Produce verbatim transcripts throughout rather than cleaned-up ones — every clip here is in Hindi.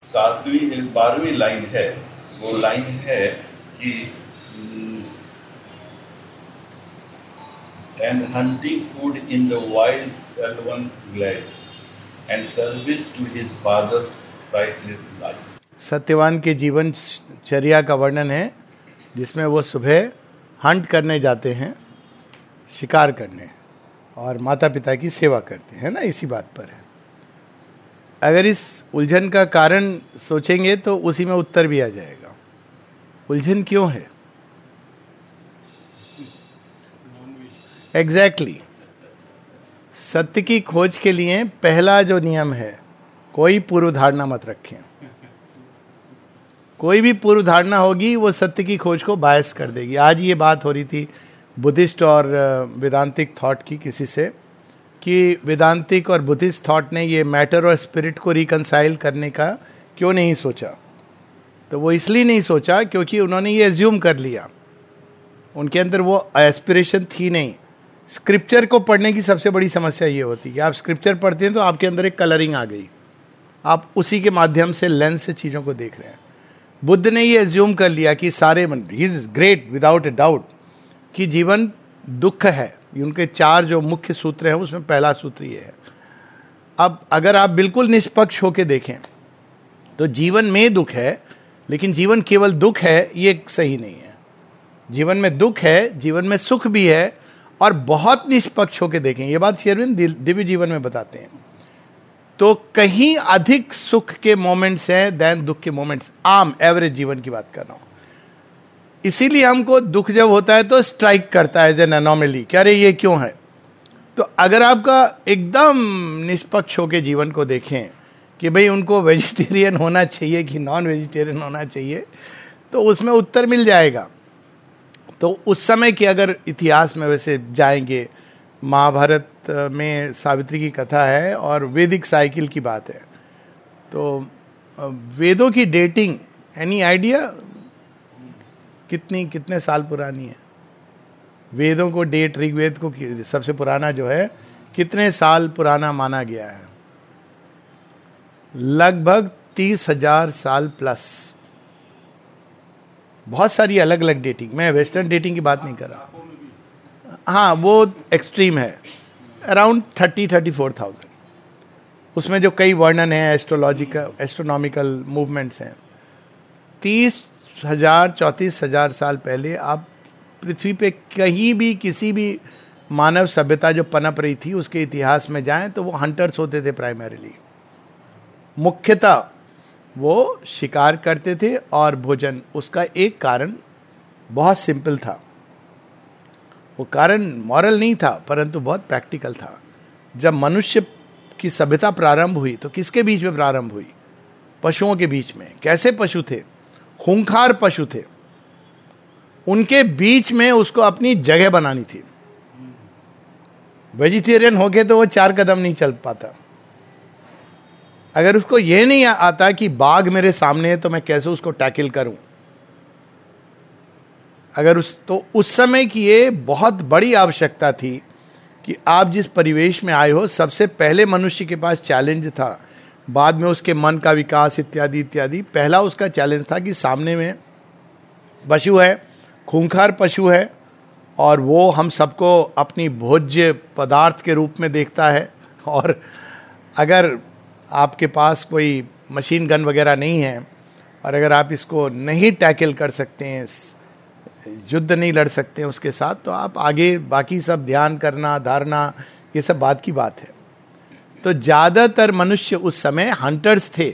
सातवीं बारहवीं लाइन है, वो लाइन है कि and hunting food in the wild shall one glades, and service to his father's sightless life. Satyavan के जीवन चर्या का वर्णन है जिसमें वो सुबह हंट करने जाते हैं, शिकार करने, और माता पिता की सेवा करते हैं ना, इसी बात पर है। अगर इस उलझन का कारण सोचेंगे तो उसी में उत्तर भी आ जाएगा। उलझन क्यों है? Exactly exactly. सत्य की खोज के लिए पहला जो नियम है, कोई पूर्व धारणा मत रखें। कोई भी पूर्व धारणा होगी वो सत्य की खोज को बायस कर देगी। आज ये बात हो रही थी बुद्धिस्ट और वेदांतिक थॉट की किसी से, कि वेदांतिक और बुद्धिस्ट थॉट ने ये मैटर और स्पिरिट को रिकंसाइल करने का क्यों नहीं सोचा। तो वो इसलिए नहीं सोचा क्योंकि उन्होंने ये एज्यूम कर लिया, उनके अंदर वो एस्पिरेशन थी नहीं। स्क्रिप्चर को पढ़ने की सबसे बड़ी समस्या ये होती है कि आप स्क्रिप्चर पढ़ते हैं तो आपके अंदर एक कलरिंग आ गई, आप उसी के माध्यम से लेंस से चीज़ों को देख रहे हैं। बुद्ध ने ये एज्यूम कर लिया कि सारे मन, he is great without a doubt, कि जीवन दुख है। उनके चार जो मुख्य सूत्र हैं उसमें पहला सूत्र ये है। अब अगर आप बिल्कुल निष्पक्ष होकर देखें तो जीवन में दुख है, लेकिन जीवन केवल दुख है ये सही नहीं है। जीवन में दुख है, जीवन में सुख भी है, और बहुत निष्पक्ष होकर देखें, ये बात श्री अरविंद दिव्य जीवन में बताते हैं, तो कहीं अधिक सुख के मोमेंट्स हैं देन दुख के मोमेंट्स। आम एवरेज जीवन की बात कर रहा हूं। इसीलिए हमको दुख जब होता है तो स्ट्राइक करता है एज एन एनोमली, क्या रे ये क्यों है। तो अगर आपका एकदम निष्पक्ष होकर जीवन को देखें कि भाई उनको वेजिटेरियन होना चाहिए कि नॉन वेजिटेरियन होना चाहिए, तो उसमें उत्तर मिल जाएगा। तो उस समय के अगर इतिहास में वैसे जाएंगे, महाभारत में सावित्री की कथा है और वैदिक साइकिल की बात है, तो वेदों की डेटिंग, एनी आइडिया कितनी कितने साल पुरानी है? वेदों को डेट, ऋग्वेद को सबसे पुराना जो है कितने साल पुराना माना गया है? लगभग तीस हजार साल प्लस। बहुत सारी अलग अलग डेटिंग, मैं वेस्टर्न डेटिंग की बात नहीं कर रहा, हाँ वो एक्सट्रीम है, around thirty thirty four thousand. उसमें जो कई वर्णन है, एस्ट्रोलॉजिकल एस्ट्रोनॉमिकल मूवमेंट्स हैं। तीस हजार चौंतीस हजार साल पहले आप पृथ्वी पे कहीं भी किसी भी मानव सभ्यता जो पनप रही थी उसके इतिहास में जाएं तो वो हंटर्स होते थे प्राइमरीली। मुख्यतः वो शिकार करते थे और भोजन। उसका एक कारण बहुत सिंपल था, वो कारण मॉरल नहीं था परंतु बहुत प्रैक्टिकल था। जब मनुष्य की सभ्यता प्रारंभ हुई तो किसके बीच में प्रारंभ हुई? पशुओं के बीच में। कैसे पशु थे? खूंखार पशु थे। उनके बीच में उसको अपनी जगह बनानी थी। वेजिटेरियन हो गए तो वो चार कदम नहीं चल पाता। अगर उसको यह नहीं आता कि बाघ मेरे सामने है तो मैं कैसे उसको टैकल करूं, अगर उस तो उस समय की ये बहुत बड़ी आवश्यकता थी कि आप जिस परिवेश में आए हो, सबसे पहले मनुष्य के पास चैलेंज था, बाद में उसके मन का विकास इत्यादि इत्यादि। पहला उसका चैलेंज था कि सामने में पशु है, खूंखार पशु है, और वो हम सबको अपनी भोज्य पदार्थ के रूप में देखता है। और अगर आपके पास कोई मशीन गन वगैरह नहीं है और अगर आप इसको नहीं टैकल कर सकते हैं, युद्ध नहीं लड़ सकते हैं उसके साथ, तो आप आगे बाकी सब ध्यान करना, धारणा, ये सब बात की बात है। तो ज्यादातर मनुष्य उस समय हंटर्स थे।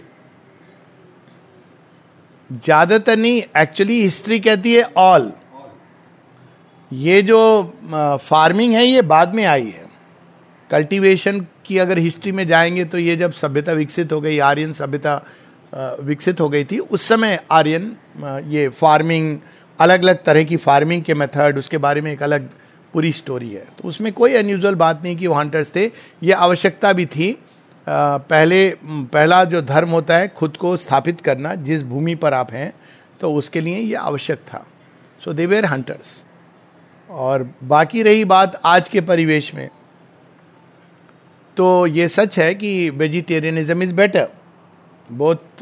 ज्यादातर नहीं, एक्चुअली हिस्ट्री कहती है ऑल। ये जो फार्मिंग है ये बाद में आई है। कल्टीवेशन की अगर हिस्ट्री में जाएंगे तो ये जब सभ्यता विकसित हो गई, आर्यन सभ्यता विकसित हो गई थी, उस समय आर्यन ये फार्मिंग, अलग अलग तरह की फार्मिंग के मेथड, उसके बारे में एक अलग पूरी स्टोरी है। तो उसमें कोई अनयूजुअल बात नहीं कि वो हंटर्स थे। ये आवश्यकता भी थी। पहले पहला जो धर्म होता है खुद को स्थापित करना जिस भूमि पर आप हैं, तो उसके लिए ये आवश्यक था। So they were hunters. और बाकी रही बात आज के परिवेश में, तो ये सच है कि vegetarianism is better. Both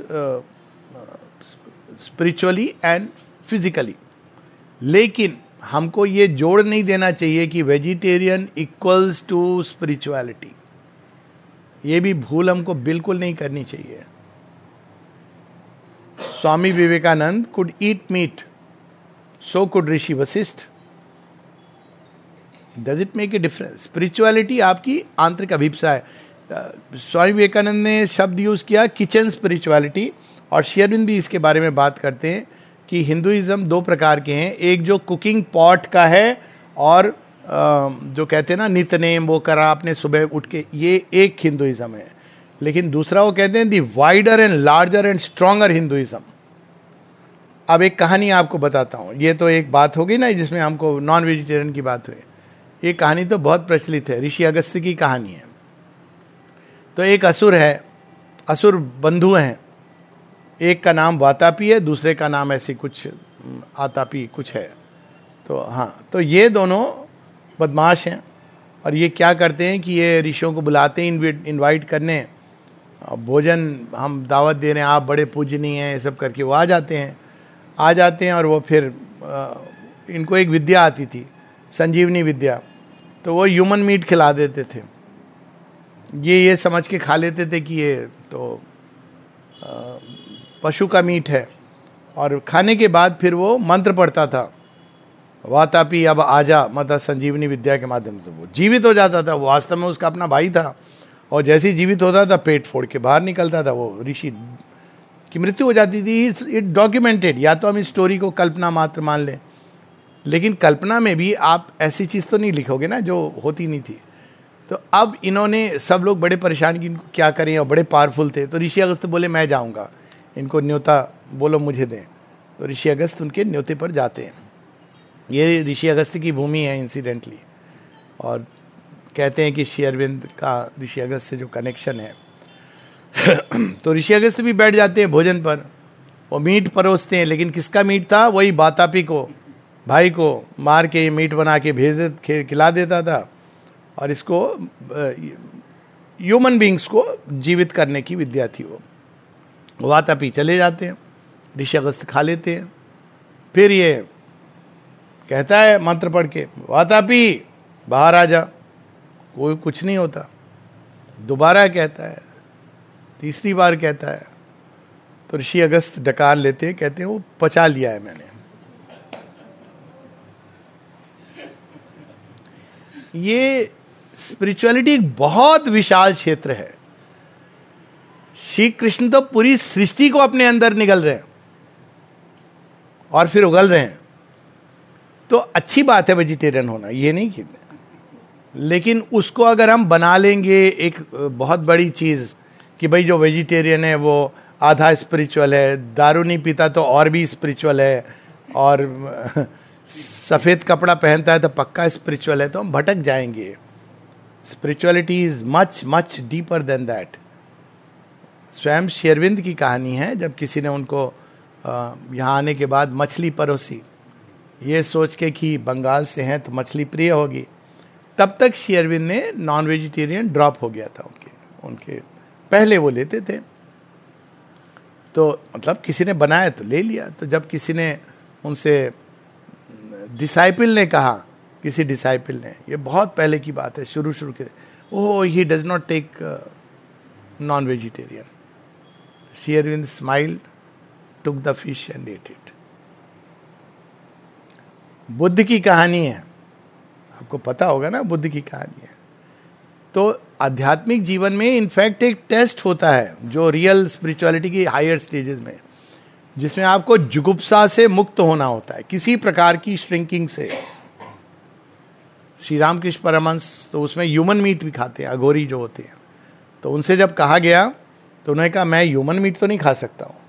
spiritually and physically. लेकिन हमको ये जोड़ नहीं देना चाहिए कि वेजिटेरियन इक्वल्स टू स्पिरिचुअलिटी। ये भी भूल हमको बिल्कुल नहीं करनी चाहिए। Swami Vivekananda could eat meat, so could Rishi Vashishtha. Does it make a difference? Spirituality आपकी आंतरिक अभिप्सा है। स्वामी विवेकानंद ने शब्द यूज किया किचन स्पिरिचुअलिटी, और श्री अरविंद भी इसके बारे में बात करते हैं कि हिंदुइज्म दो प्रकार के हैं, एक जो कुकिंग पॉट का है और जो कहते हैं ना नितनेम वो करा आपने सुबह उठ के, ये एक हिंदुइज्म है। लेकिन दूसरा वो कहते हैं the wider and larger and stronger Hinduism. अब एक कहानी आपको बताता हूँ। ये तो एक बात हो गई ना जिसमें हमको नॉन वेजिटेरियन की बात हुई। ये कहानी तो बहुत प्रचलित है, ऋषि अगस्त्य की कहानी है। तो एक असुर है, असुर बंधु हैं, एक का नाम वातापी है, दूसरे का नाम ऐसी कुछ आतापी कुछ है। तो हाँ, तो ये दोनों बदमाश हैं और ये क्या करते हैं कि ये ऋषियों को बुलाते हैं इनवाइट करने, भोजन हम दावत दे रहे हैं, आप बड़े पूजनीय हैं, ये सब करके वो आ जाते हैं आ जाते हैं और वो फिर इनको एक विद्या आती थी, संजीवनी विद्या। तो वो ह्यूमन मीट खिला देते थे। ये ये समझ के खा लेते थे कि ये तो पशु का मीट है, और खाने के बाद फिर वो मंत्र पढ़ता था, वातापी अब आजा, मतलब संजीवनी विद्या के माध्यम से वो जीवित हो जाता था। वो वास्तव में उसका अपना भाई था, और जैसे ही जीवित होता था पेट फोड़ के बाहर निकलता था, वो ऋषि की मृत्यु हो जाती थी। It documented. या तो हम इस स्टोरी को कल्पना मात्र मान लें, लेकिन कल्पना में भी आप ऐसी चीज तो नहीं लिखोगे ना जो होती नहीं थी। तो अब इन्होंने, सब लोग बड़े परेशान कि इनको क्या करें, और बड़े पावरफुल थे। तो ऋषि अगस्त बोले मैं जाऊंगा, इनको न्योता बोलो मुझे दें। तो ऋषि अगस्त उनके न्योते पर जाते हैं। ये ऋषि अगस्त की भूमि है इंसिडेंटली, और कहते हैं कि श्री अरविंद का ऋषि अगस्त से जो कनेक्शन है। तो ऋषि अगस्त भी बैठ जाते हैं भोजन पर, वो मीट परोसते हैं। लेकिन किसका मीट था? वही वातापी को, भाई को मार के मीट बना के भेज दे खिला देता था, और इसको ह्यूमन बींग्स को जीवित करने की विद्या थी। वो वातापी चले जाते हैं, ऋषि अगस्त खा लेते हैं। फिर ये कहता है मंत्र पढ़ के, वातापी बाहर आ जा, कोई कुछ नहीं होता। दोबारा कहता है, तीसरी बार कहता है, तो ऋषि अगस्त डकार लेते हैं, कहते हैं वो पचा लिया है मैंने। ये स्पिरिचुअलिटी एक बहुत विशाल क्षेत्र है। श्री कृष्ण तो पूरी सृष्टि को अपने अंदर निगल रहे हैं और फिर उगल रहे हैं। तो अच्छी बात है वेजिटेरियन होना, ये नहीं कि, लेकिन उसको अगर हम बना लेंगे एक बहुत बड़ी चीज कि भाई जो वेजिटेरियन है वो आधा स्पिरिचुअल है, दारू नहीं पीता तो और भी स्पिरिचुअल है, और सफेद कपड़ा पहनता है तो पक्का स्पिरिचुअल है, तो हम भटक जाएंगे। Spirituality is much much deeper than that. स्वयं श्री अरविंद की कहानी है, जब किसी ने उनको यहाँ आने के बाद मछली परोसी, ये सोच के कि बंगाल से हैं तो मछली प्रिय होगी, तब तक श्री अरविंद ने नॉन वेजिटेरियन ड्रॉप हो गया था उनके उनके पहले वो लेते थे। तो मतलब किसी ने बनाया तो ले लिया। तो जब किसी ने उनसे, डिसाइपल ने कहा, किसी डिसाइपल ने, ये बहुत पहले की बात है, शुरू शुरू के, oh he does not take non vegetarian. Shri Aurobindo smiled, took the fish and ate it. Buddha की कहानी है, आपको पता होगा ना, बुद्ध की कहानी है। तो आध्यात्मिक जीवन में इनफैक्ट एक टेस्ट होता है जो रियल स्पिरिचुअलिटी की हायर स्टेजेस में, जिसमें आपको जुगुप्सा से मुक्त होना होता है, किसी प्रकार की श्रिंकिंग से। श्री रामकृष्ण परमहंस तो उसमें ह्यूमन मीट भी खाते हैं, अघोरी जो होते हैं। तो उनसे जब कहा गया तो उन्होंने कहा मैं ह्यूमन मीट तो नहीं खा सकता हूं,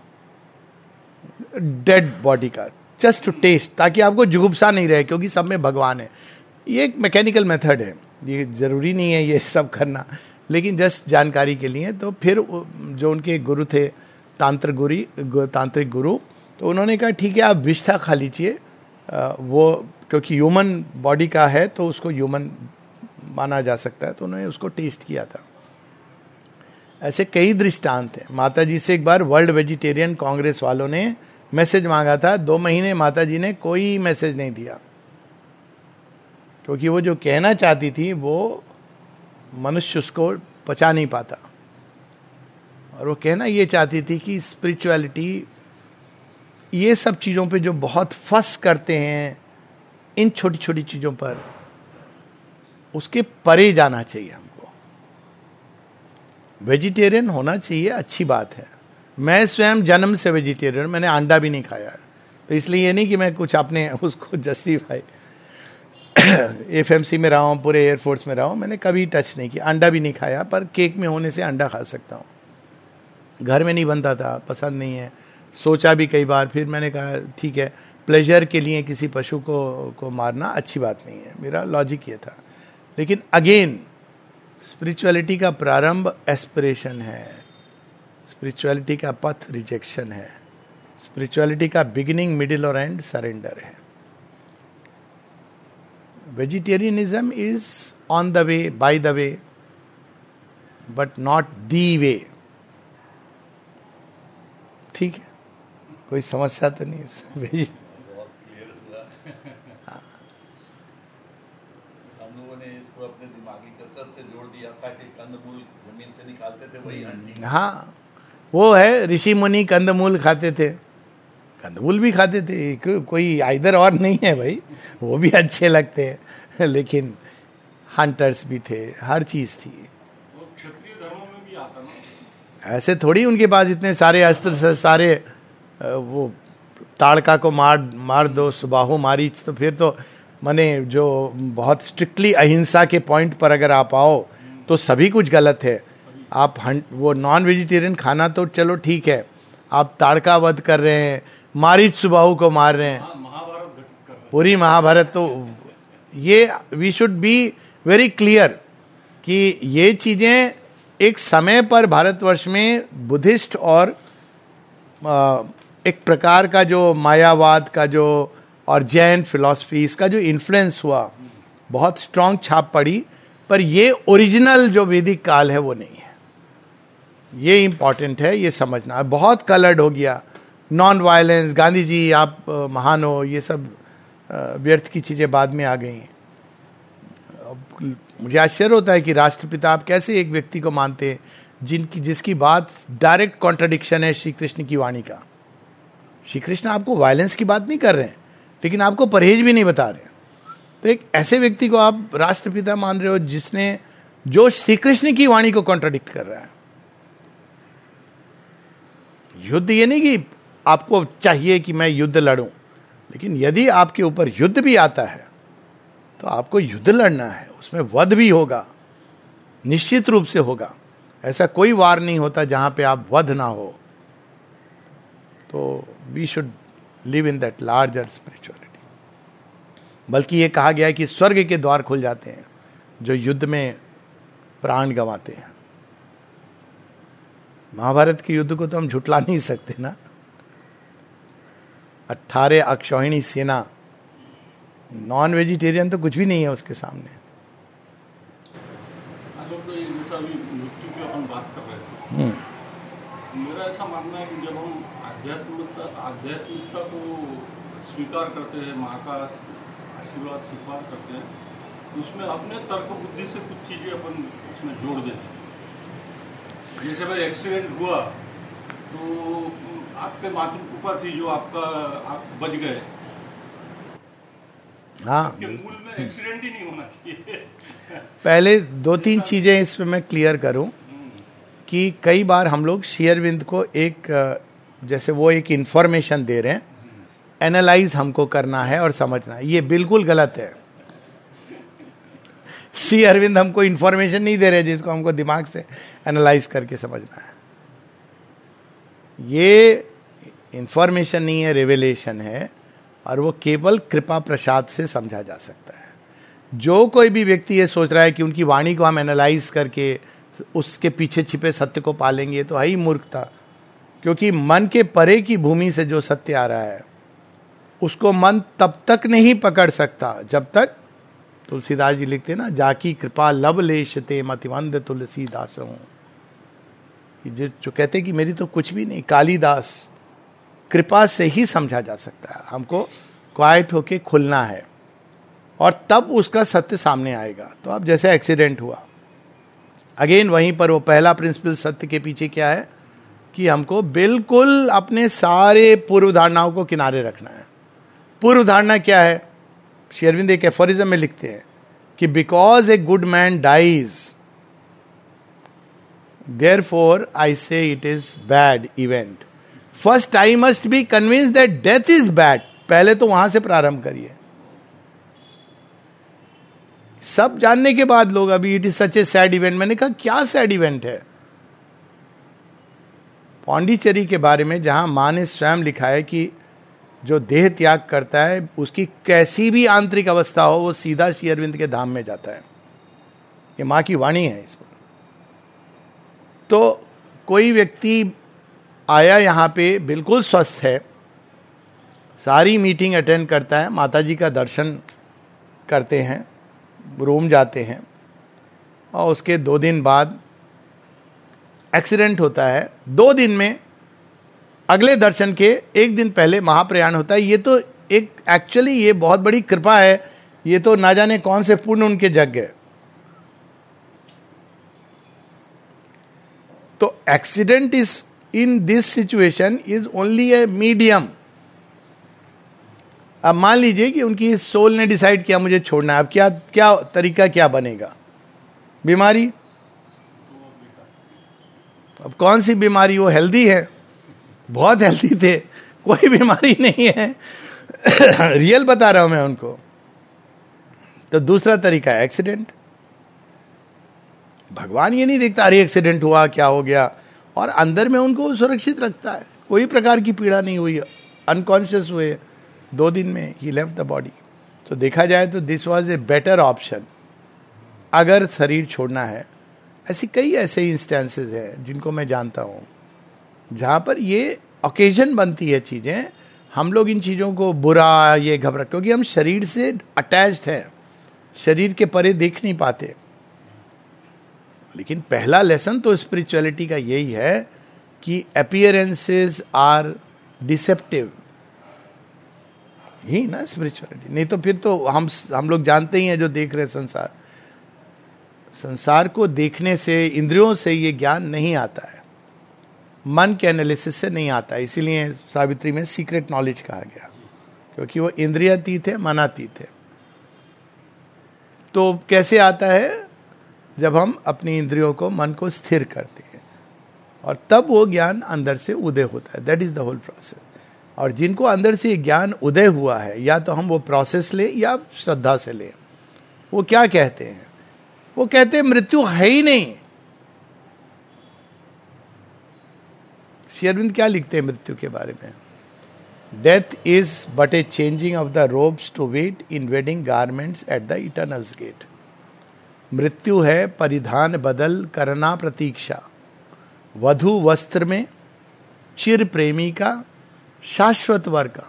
डेड बॉडी का, जस्ट टू टेस्ट, ताकि आपको जुगुप्सा नहीं रहे, क्योंकि सब में भगवान है। ये एक मैकेनिकल मेथड है, ये जरूरी नहीं है ये सब करना, लेकिन जस्ट जानकारी के लिए। तो फिर जो उनके गुरु थे, तांत्रिक गुरु तांत्रिक गुरु, तो उन्होंने कहा ठीक है आप विष्ठा खा लीजिए, वो क्योंकि ह्यूमन बॉडी का है तो उसको ह्यूमन माना जा सकता है। तो उन्होंने उसको टेस्ट किया था। ऐसे कई दृष्टांत हैं। माता जी से एक बार वर्ल्ड वेजिटेरियन कांग्रेस वालों ने मैसेज मांगा था, दो महीने माता जी ने कोई मैसेज नहीं दिया, क्योंकि वो जो कहना चाहती थी वो मनुष्य उसको पचा नहीं पाता। और वो कहना ये चाहती थी कि स्पिरिचुअलिटी, ये सब चीज़ों पे जो बहुत फस करते हैं, इन छोटी छोटी चीज़ों पर, उसके परे जाना चाहिए हमको। वेजिटेरियन होना चाहिए, अच्छी बात है। मैं स्वयं जन्म से वेजिटेरियन, मैंने अंडा भी नहीं खाया है, तो इसलिए ये नहीं कि मैं कुछ अपने उसको जस्टिफाई एफएमसी में रहा हूँ, पूरे एयरफोर्स में रहा हूँ, मैंने कभी टच नहीं किया, अंडा भी नहीं खाया। पर केक में होने से अंडा खा सकता हूँ। घर में नहीं बनता था, पसंद नहीं है, सोचा भी कई बार, फिर मैंने कहा ठीक है, प्लेजर के लिए किसी पशु को को मारना अच्छी बात नहीं है, मेरा लॉजिक ये था। लेकिन अगेन स्पिरिचुअलिटी का प्रारंभ एस्पिरेशन है, स्पिरिचुअलिटी का पथ रिजेक्शन है, स्पिरिचुअलिटी का बिगिनिंग मिडिल और एंड सरेंडर है। Vegetarianism is on the way, by the way, but not the way. ठीक है, कोई समस्या तो नहीं है? बहुत क्लियर हुआ। हम लोगों ने इसको अपने दिमागी कसरत से जोड़ दिया था कि कंदमूल जमीन से निकालते थे वही आंटी। हाँ, वो है, ऋषि मुनि कंदमूल खाते थे, कंदमूल भी खाते थे, को, कोई आइदर और नहीं है भाई, वो भी अच्छे लगते हैं। लेकिन हंटर्स भी थे, हर चीज थी। क्षत्रिय धर्मों में भी आता ना, ऐसे थोड़ी उनके पास इतने सारे अस्त्र, सारे वो ताड़का को मार मार दो, सुबाहु मारीच, तो फिर तो माने जो बहुत स्ट्रिक्टली अहिंसा के पॉइंट पर अगर आप आओ तो सभी कुछ गलत है। आप हंट, वो नॉन वेजिटेरियन खाना तो चलो ठीक है, आप ताड़का वध कर रहे हैं, मारीच सुबाहु को मार रहे हैं, महाभारत घटित कर रहे हैं। पूरी महाभारत। तो ये we should be very clear कि ये चीजें एक समय पर भारतवर्ष में बुद्धिस्ट और आ, एक प्रकार का जो मायावाद का जो और जैन फिलॉसफी, इसका जो इन्फ्लुएंस हुआ, बहुत स्ट्रांग छाप पड़ी, पर ये ओरिजिनल जो वैदिक काल है वो नहीं है। ये इंपॉर्टेंट है, ये समझना। बहुत कलर्ड हो गया, नॉन वायलेंस, गांधी जी आप आ, महान हो, ये सब आ, व्यर्थ की चीजें बाद में आ गई। मुझे आश्चर्य होता है कि राष्ट्रपिता आप कैसे एक व्यक्ति को मानते हैं जिनकी जिसकी बात डायरेक्ट कॉन्ट्रडिक्शन है श्री कृष्ण की वाणी का। श्री कृष्ण आपको वायलेंस की बात नहीं कर रहे हैं, लेकिन आपको परहेज भी नहीं बता रहे। तो एक ऐसे व्यक्ति को आप राष्ट्रपिता मान रहे हो जिसने जो श्री कृष्ण की वाणी को कॉन्ट्रडिक्ट कर रहा है। युद्ध ये नहीं कि आपको चाहिए कि मैं युद्ध लड़ूं, लेकिन यदि आपके ऊपर युद्ध भी आता है तो आपको युद्ध लड़ना है, उसमें वध भी होगा, निश्चित रूप से होगा। ऐसा कोई वार नहीं होता जहां पे आप वध ना हो। तो we should live in that larger spirituality. बल्कि ये कहा गया है कि स्वर्ग के द्वार खुल जाते हैं जो युद्ध में प्राण गंवाते हैं। महाभारत के युद्ध को तो हम झुटला नहीं सकते ना। अट्ठारह अक्षौहिणी सेना, नॉन वेजिटेरियन तो कुछ भी नहीं है उसके सामने। तो ये जैसा अभी मृत्यु की अपन बात कर रहे थे, मेरा ऐसा मानना है कि जब हम आध्यात्मिकता आध्यात्मिकता को स्वीकार करते हैं, माँ का आशीर्वाद स्वीकार करते हैं, तो उसमें अपने तर्क बुद्धि से कुछ चीजें अपन उसमें जोड़ देते हैं। जैसे भाई एक्सीडेंट हुआ तो आपके मातृकृपा थी जो आपका आप बच गए। हाँ, के मूल में एक्सीडेंट ही नहीं होना चाहिए। पहले दो तीन चीजें इस पे मैं क्लियर करूं कि कई बार हम लोग श्री अरविंद को एक, जैसे वो एक इंफॉर्मेशन दे रहे हैं, एनालाइज हमको करना है और समझना है, ये बिल्कुल गलत है। श्री अरविंद हमको इंफॉर्मेशन नहीं दे रहे जिसको हमको दिमाग से एनालाइज करके समझना है। ये इंफॉर्मेशन नहीं है, रेवलेशन है, और वो केवल कृपा प्रसाद से समझा जा सकता है। जो कोई भी व्यक्ति ये सोच रहा है कि उनकी वाणी को हम एनालाइज करके उसके पीछे छिपे सत्य को पालेंगे, तो है ही मूर्खता। क्योंकि मन के परे की भूमि से जो सत्य आ रहा है उसको मन तब तक नहीं पकड़ सकता जब तक, तुलसीदास जी लिखते हैं ना, जाकी कृपा लब लेशते मतिवंद तुलसीदास हूं। कि जो जो कहते कि मेरी तो कुछ भी नहीं, कालिदास, कृपा से ही समझा जा सकता है, हमको क्वाइट होके खुलना है और तब उसका सत्य सामने आएगा। तो अब जैसे एक्सीडेंट हुआ, अगेन वहीं पर वो पहला प्रिंसिपल सत्य के पीछे क्या है कि हमको बिल्कुल अपने सारे पूर्व धारणाओं को किनारे रखना है। पूर्व धारणा क्या है? श्री अरविंद एक एफोरिज्म में लिखते हैं कि because a good man dies, therefore I say it is bad event. First I must be convince that death is bad. पहले तो वहां से प्रारंभ करिए। सब जानने के बाद लोग अभी it is such a sad event. मैंने कहा क्या सैड इवेंट है? पौंडीचेरी के बारे में जहां मां ने स्वयं लिखा है कि जो देह त्याग करता है उसकी कैसी भी आंतरिक अवस्था हो वो सीधा श्री अरविंद के धाम में जाता है। ये मां की वाणी है इस पर। तो कोई व्यक्ति आया यहां पे, बिल्कुल स्वस्थ है, सारी मीटिंग अटेंड करता है, माता जी का दर्शन करते हैं, रोम जाते हैं, और उसके दो दिन बाद एक्सीडेंट होता है। दो दिन में अगले दर्शन के एक दिन पहले महाप्रयाण होता है। ये तो एक एक्चुअली ये बहुत बड़ी कृपा है। ये तो ना जाने कौन से पुण्य उनके जग गए। तो accident is in this situation is only a medium. अब मान लीजिए कि उनकी सोल ने डिसाइड किया मुझे छोड़ना है। अब क्या क्या तरीका क्या बनेगा? बीमारी। अब कौन सी बीमारी? वो हेल्दी है, बहुत हेल्दी थे, कोई बीमारी नहीं है। रियल बता रहा हूं मैं उनको। तो दूसरा तरीका है एक्सीडेंट। भगवान ये नहीं देखता अरे एक्सीडेंट हुआ क्या हो गया, और अंदर में उनको सुरक्षित रखता है, कोई प्रकार की पीड़ा नहीं हुई, अनकॉन्शियस हुए, दो दिन में ही लेफ्ट द बॉडी। तो देखा जाए तो this was a better option अगर शरीर छोड़ना है। ऐसी कई ऐसे इंस्टेंसेस हैं जिनको मैं जानता हूं जहां पर ये ओकेजन बनती है चीजें। हम लोग इन चीजों को बुरा, ये घबरा, क्योंकि हम शरीर से अटैच्ड हैं, शरीर के परे देख नहीं पाते। लेकिन पहला लेसन तो स्पिरिचुअलिटी का यही है कि अपीयरेंसेस आर डिसेप्टिव। यही ना स्पिरिचुअलिटी। नहीं तो फिर तो हम हम लोग जानते ही हैं जो देख रहे संसार, संसार को देखने से, इंद्रियों से ये ज्ञान नहीं आता है, मन के एनालिसिस से नहीं आता है। इसीलिए सावित्री में सीक्रेट नॉलेज कहा गया, क्योंकि वो इंद्रियातीत है, मनातीत है। तो कैसे आता है? जब हम अपनी इंद्रियों को, मन को स्थिर करते हैं, और तब वो ज्ञान अंदर से उदय होता है। That is the whole process. और जिनको अंदर से ज्ञान उदय हुआ है, या तो हम वो प्रोसेस ले या श्रद्धा से ले, वो क्या कहते हैं? वो कहते हैं मृत्यु है ही नहीं। श्री अरविंद क्या लिखते हैं मृत्यु के बारे में? Death is but a changing of the robes to wait in wedding garments at the eternal's gate. मृत्यु है परिधान बदल करना प्रतीक्षा, वधु वस्त्र में चिर प्रेमी का शाश्वत वर का।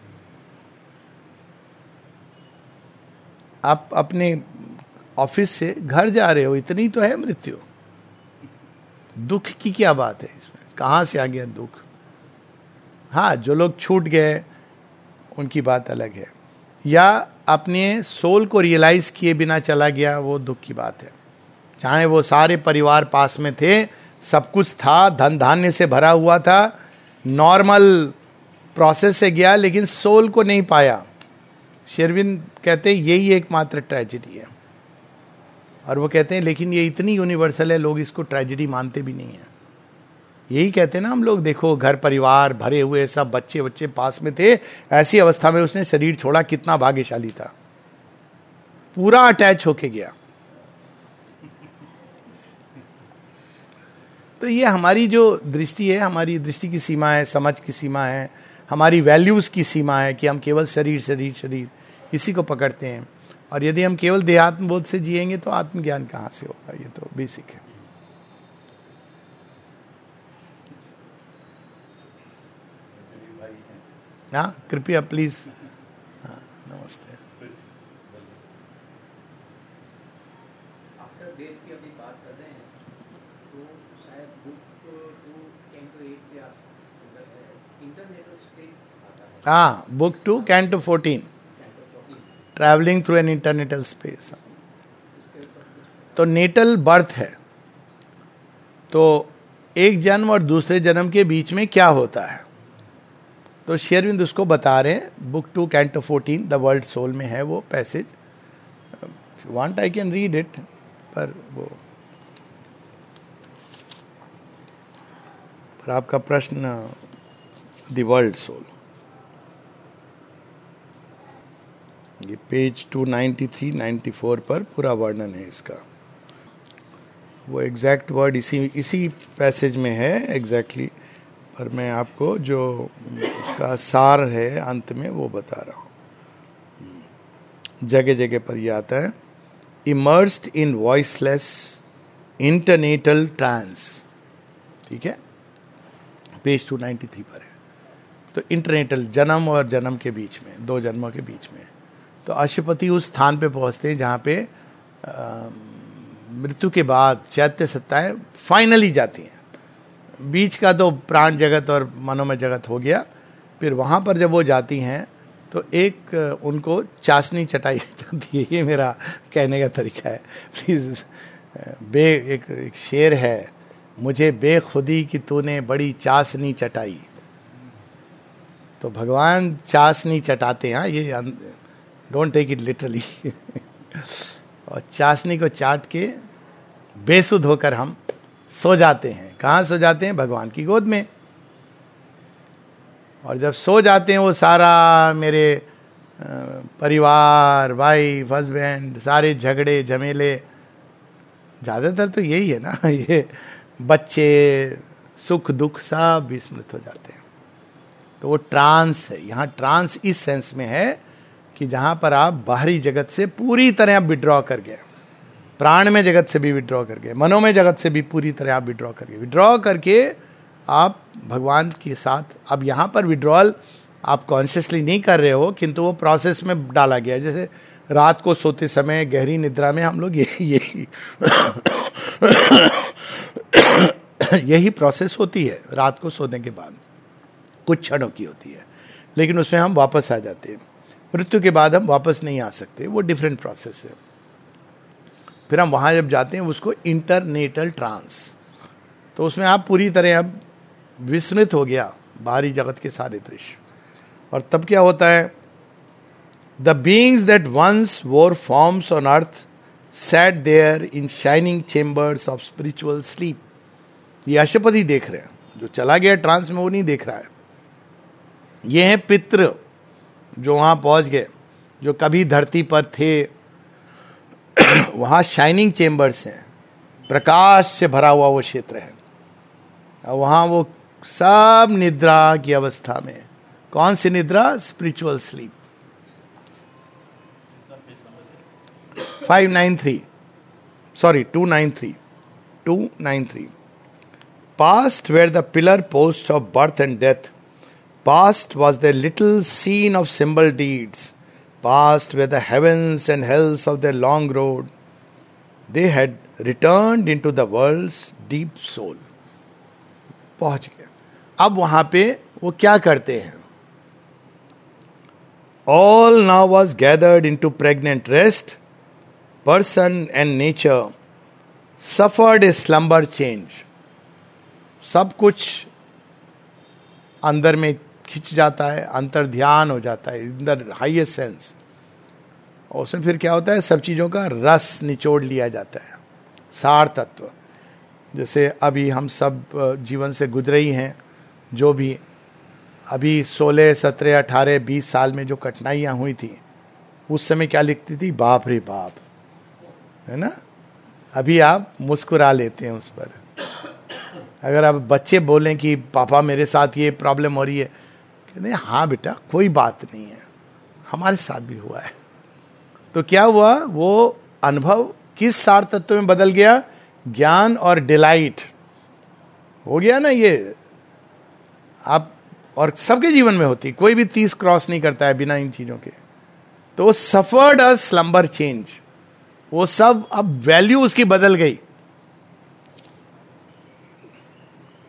आप अपने ऑफिस से घर जा रहे हो, इतनी तो है मृत्यु। दुख की क्या बात है इसमें? कहां से आ गया दुख? हाँ, जो लोग छूट गए उनकी बात अलग है, या अपने सोल को रियलाइज किए बिना चला गया, वो दुख की बात है। चाहे वो सारे परिवार पास में थे, सब कुछ था, धन धान्य से भरा हुआ था, नॉर्मल प्रोसेस से गया, लेकिन सोल को नहीं पाया। श्री अरविंद कहते हैं यही एकमात्र ट्रेजेडी है। और वो कहते हैं लेकिन ये इतनी यूनिवर्सल है, लोग इसको ट्रेजेडी मानते भी नहीं है। यही कहते हैं ना हम लोग, देखो घर परिवार भरे हुए, सब बच्चे बच्चे पास में थे, ऐसी अवस्था में उसने शरीर छोड़ा, कितना भाग्यशाली था, पूरा अटैच होके गया। तो ये हमारी जो दृष्टि है, हमारी दृष्टि की सीमा है, समझ की सीमा है, हमारी वैल्यूज की सीमा है कि हम केवल शरीर शरीर शरीर इसी को पकड़ते हैं। और यदि हम केवल देहात्म बोध से जिएंगे तो आत्मज्ञान कहाँ से होगा? ये तो बेसिक है। हाँ, कृपया प्लीज। हाँ, नमस्ते। आफ्टर डेथ की अभी बात कर रहे हैं, तो शायद बुक हाँ, book two canto fourteen, travelling through an internatal space. तो नेटल बर्थ है, तो एक जन्म और दूसरे जन्म के बीच में क्या होता है, तो श्री अरविंद उसको बता रहे हैं। Book two canto fourteen the world soul में है वो passage, want I can read it, पर वो पर आपका प्रश्न द वर्ल्ड सोल, ये page two ninety three ninety four पर पूरा वर्णन है इसका। वो एग्जैक्ट वर्ड इसी इसी पैसेज में है एग्जैक्टली exactly, पर मैं आपको जो उसका सार है अंत में वो बता रहा हूँ। जगह जगह पर ये आता है, immersed in voiceless internatal trance, ठीक है, पेज टू नाइन्टी थ्री पर है। तो इंटरनेटल, जन्म और जन्म के बीच में, दो जन्मों के बीच में, तो अशुपति उस स्थान पे पहुंचते हैं जहाँ पे मृत्यु के बाद चैत्य सत्ताएं फाइनली जाती हैं। बीच का तो प्राण जगत और मनोमय जगत हो गया, फिर वहाँ पर जब वो जाती हैं तो एक उनको चाशनी चटाई जाती है। ये मेरा कहने का तरीका है, प्लीज। बे एक, एक शेर है, मुझे बेखुदी की तूने बड़ी चाशनी चटाई। तो भगवान चाशनी चटाते हैं, ये डोंट टेक इट लिटरली। और चाशनी को चाट के बेसुध होकर हम सो जाते हैं। कहाँ सो जाते हैं? भगवान की गोद में। और जब सो जाते हैं वो सारा मेरे परिवार, वाइफ, हस्बैंड, सारे झगड़े झमेले, ज्यादातर तो यही है ना, ये बच्चे, सुख दुख सब विस्मृत हो जाते हैं। तो वो ट्रांस है। यहाँ ट्रांस इस सेंस में है कि जहां पर आप बाहरी जगत से पूरी तरह आप विड्रॉ कर गए, प्राण में जगत से भी विड्रॉ कर गए, मनों में जगत से भी पूरी तरह आप विड्रॉ कर गए। विड्रॉ करके आप भगवान के साथ, अब यहाँ पर विड्रॉल आप कॉन्शियसली नहीं कर रहे हो, किंतु वो प्रोसेस में डाला गया। जैसे रात को सोते समय गहरी निद्रा में हम लोग यही यही यही प्रोसेस होती है। रात को सोने के बाद कुछ क्षणों की होती है, लेकिन उसमें हम वापस आ जाते हैं। मृत्यु के बाद हम वापस नहीं आ सकते, वो डिफरेंट प्रोसेस है। फिर हम वहां जब जाते हैं उसको इंटरनेटल ट्रांस, तो उसमें आप पूरी तरह अब विस्मृत हो गया बाहरी जगत के सारे दृश्य। और तब क्या होता है? The beings that once wore forms on earth sat there in shining chambers of spiritual sleep. ये अशुपति देख रहे हैं, जो चला गया ट्रांस में वो नहीं देख रहा है। ये हैं पितृ जो वहां पहुंच गए, जो कभी धरती पर थे। वहां शाइनिंग चेम्बर्स हैं, प्रकाश से भरा हुआ वो क्षेत्र है। और वहां वो सब निद्रा की अवस्था में। कौन सी निद्रा? Spiritual sleep. Five nine three sorry two nine three two nine three Past were the pillar posts of birth and death. Past was their little scene of symbol deeds. Past were the heavens and hells of their long road. They had returned into the world's deep soul. पहुंच गए। अब वहां पे वो क्या करते हैं? All now was gathered into pregnant rest. Person and nature suffered a slumber change. सब कुछ अंदर में खिंच जाता है, अंतर ध्यान हो जाता है, अंदर हाईएस्ट सेंस। और उसमें फिर क्या होता है? सब चीज़ों का रस निचोड़ लिया जाता है, सार तत्व। जैसे अभी हम सब जीवन से गुजरे ही हैं, जो भी अभी सोलह सत्रह अठारह बीस साल में जो कठिनाइयाँ हुई थी, उस समय क्या लिखती थी? बाप रे बाप, है ना। अभी आप मुस्कुरा लेते हैं उस पर। अगर आप बच्चे बोलें कि पापा मेरे साथ ये प्रॉब्लम हो रही है, कहते हैं हाँ बेटा कोई बात नहीं है, हमारे साथ भी हुआ है। तो क्या हुआ? वो अनुभव किस सार तत्व में बदल गया? ज्ञान और डिलाइट हो गया ना। ये आप और सबके जीवन में होती, कोई भी तीस क्रॉस नहीं करता है बिना इन चीजों के। तो वो सफर्ड अ स्लम्बर चेंज, वो सब अब वैल्यू उसकी बदल गई।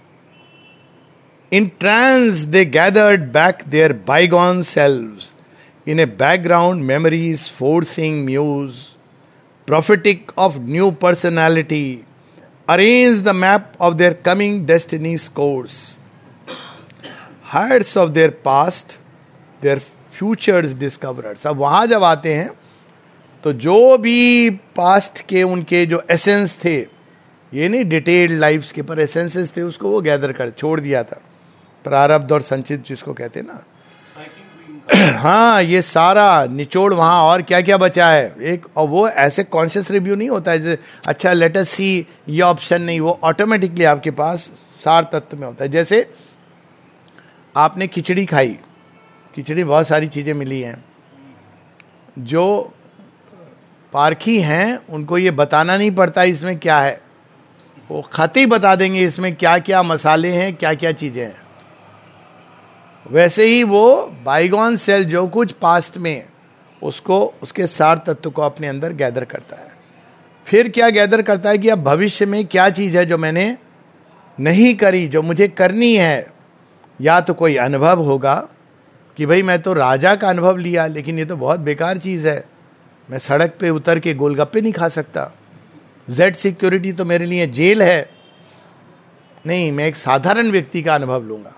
In trance they gathered back their bygone selves. In a background memories forcing muse, prophetic of new personality, arrange the map of their coming destiny's course. Heights of their past, their futures discoverers. अब वहां जब आते हैं तो जो भी पास्ट के उनके जो एसेंस थे, ये नहीं डिटेल्ड लाइफ्स के, पर एसेंसेस थे, उसको वो गैदर कर छोड़ दिया था. प्रारब्ध और संचित जिसको कहते हैं ना, हाँ, ये सारा निचोड़ वहां. और क्या क्या बचा है एक, और वो ऐसे कॉन्शियस रिव्यू नहीं होता है जैसे अच्छा लेट अस सी ये ऑप्शन नहीं, वो ऑटोमेटिकली आपके पास सार तत्व में होता है. जैसे आपने खिचड़ी खाई, खिचड़ी बहुत सारी चीजें मिली हैं, जो पारखी हैं उनको ये बताना नहीं पड़ता इसमें क्या है, वो खाते ही बता देंगे इसमें क्या क्या मसाले हैं, क्या क्या चीजें हैं. वैसे ही वो बाइगॉन सेल जो कुछ पास्ट में, उसको उसके सार तत्व को अपने अंदर गैदर करता है. फिर क्या गैदर करता है कि अब भविष्य में क्या चीज है जो मैंने नहीं करी, जो मुझे करनी है. या तो कोई अनुभव होगा कि भाई मैं तो राजा का अनुभव लिया, लेकिन ये तो बहुत बेकार चीज है, मैं सड़क पे उतर के गोलगप्पे नहीं खा सकता. जेड सिक्योरिटी तो मेरे लिए जेल है. नहीं, मैं एक साधारण व्यक्ति का अनुभव लूंगा,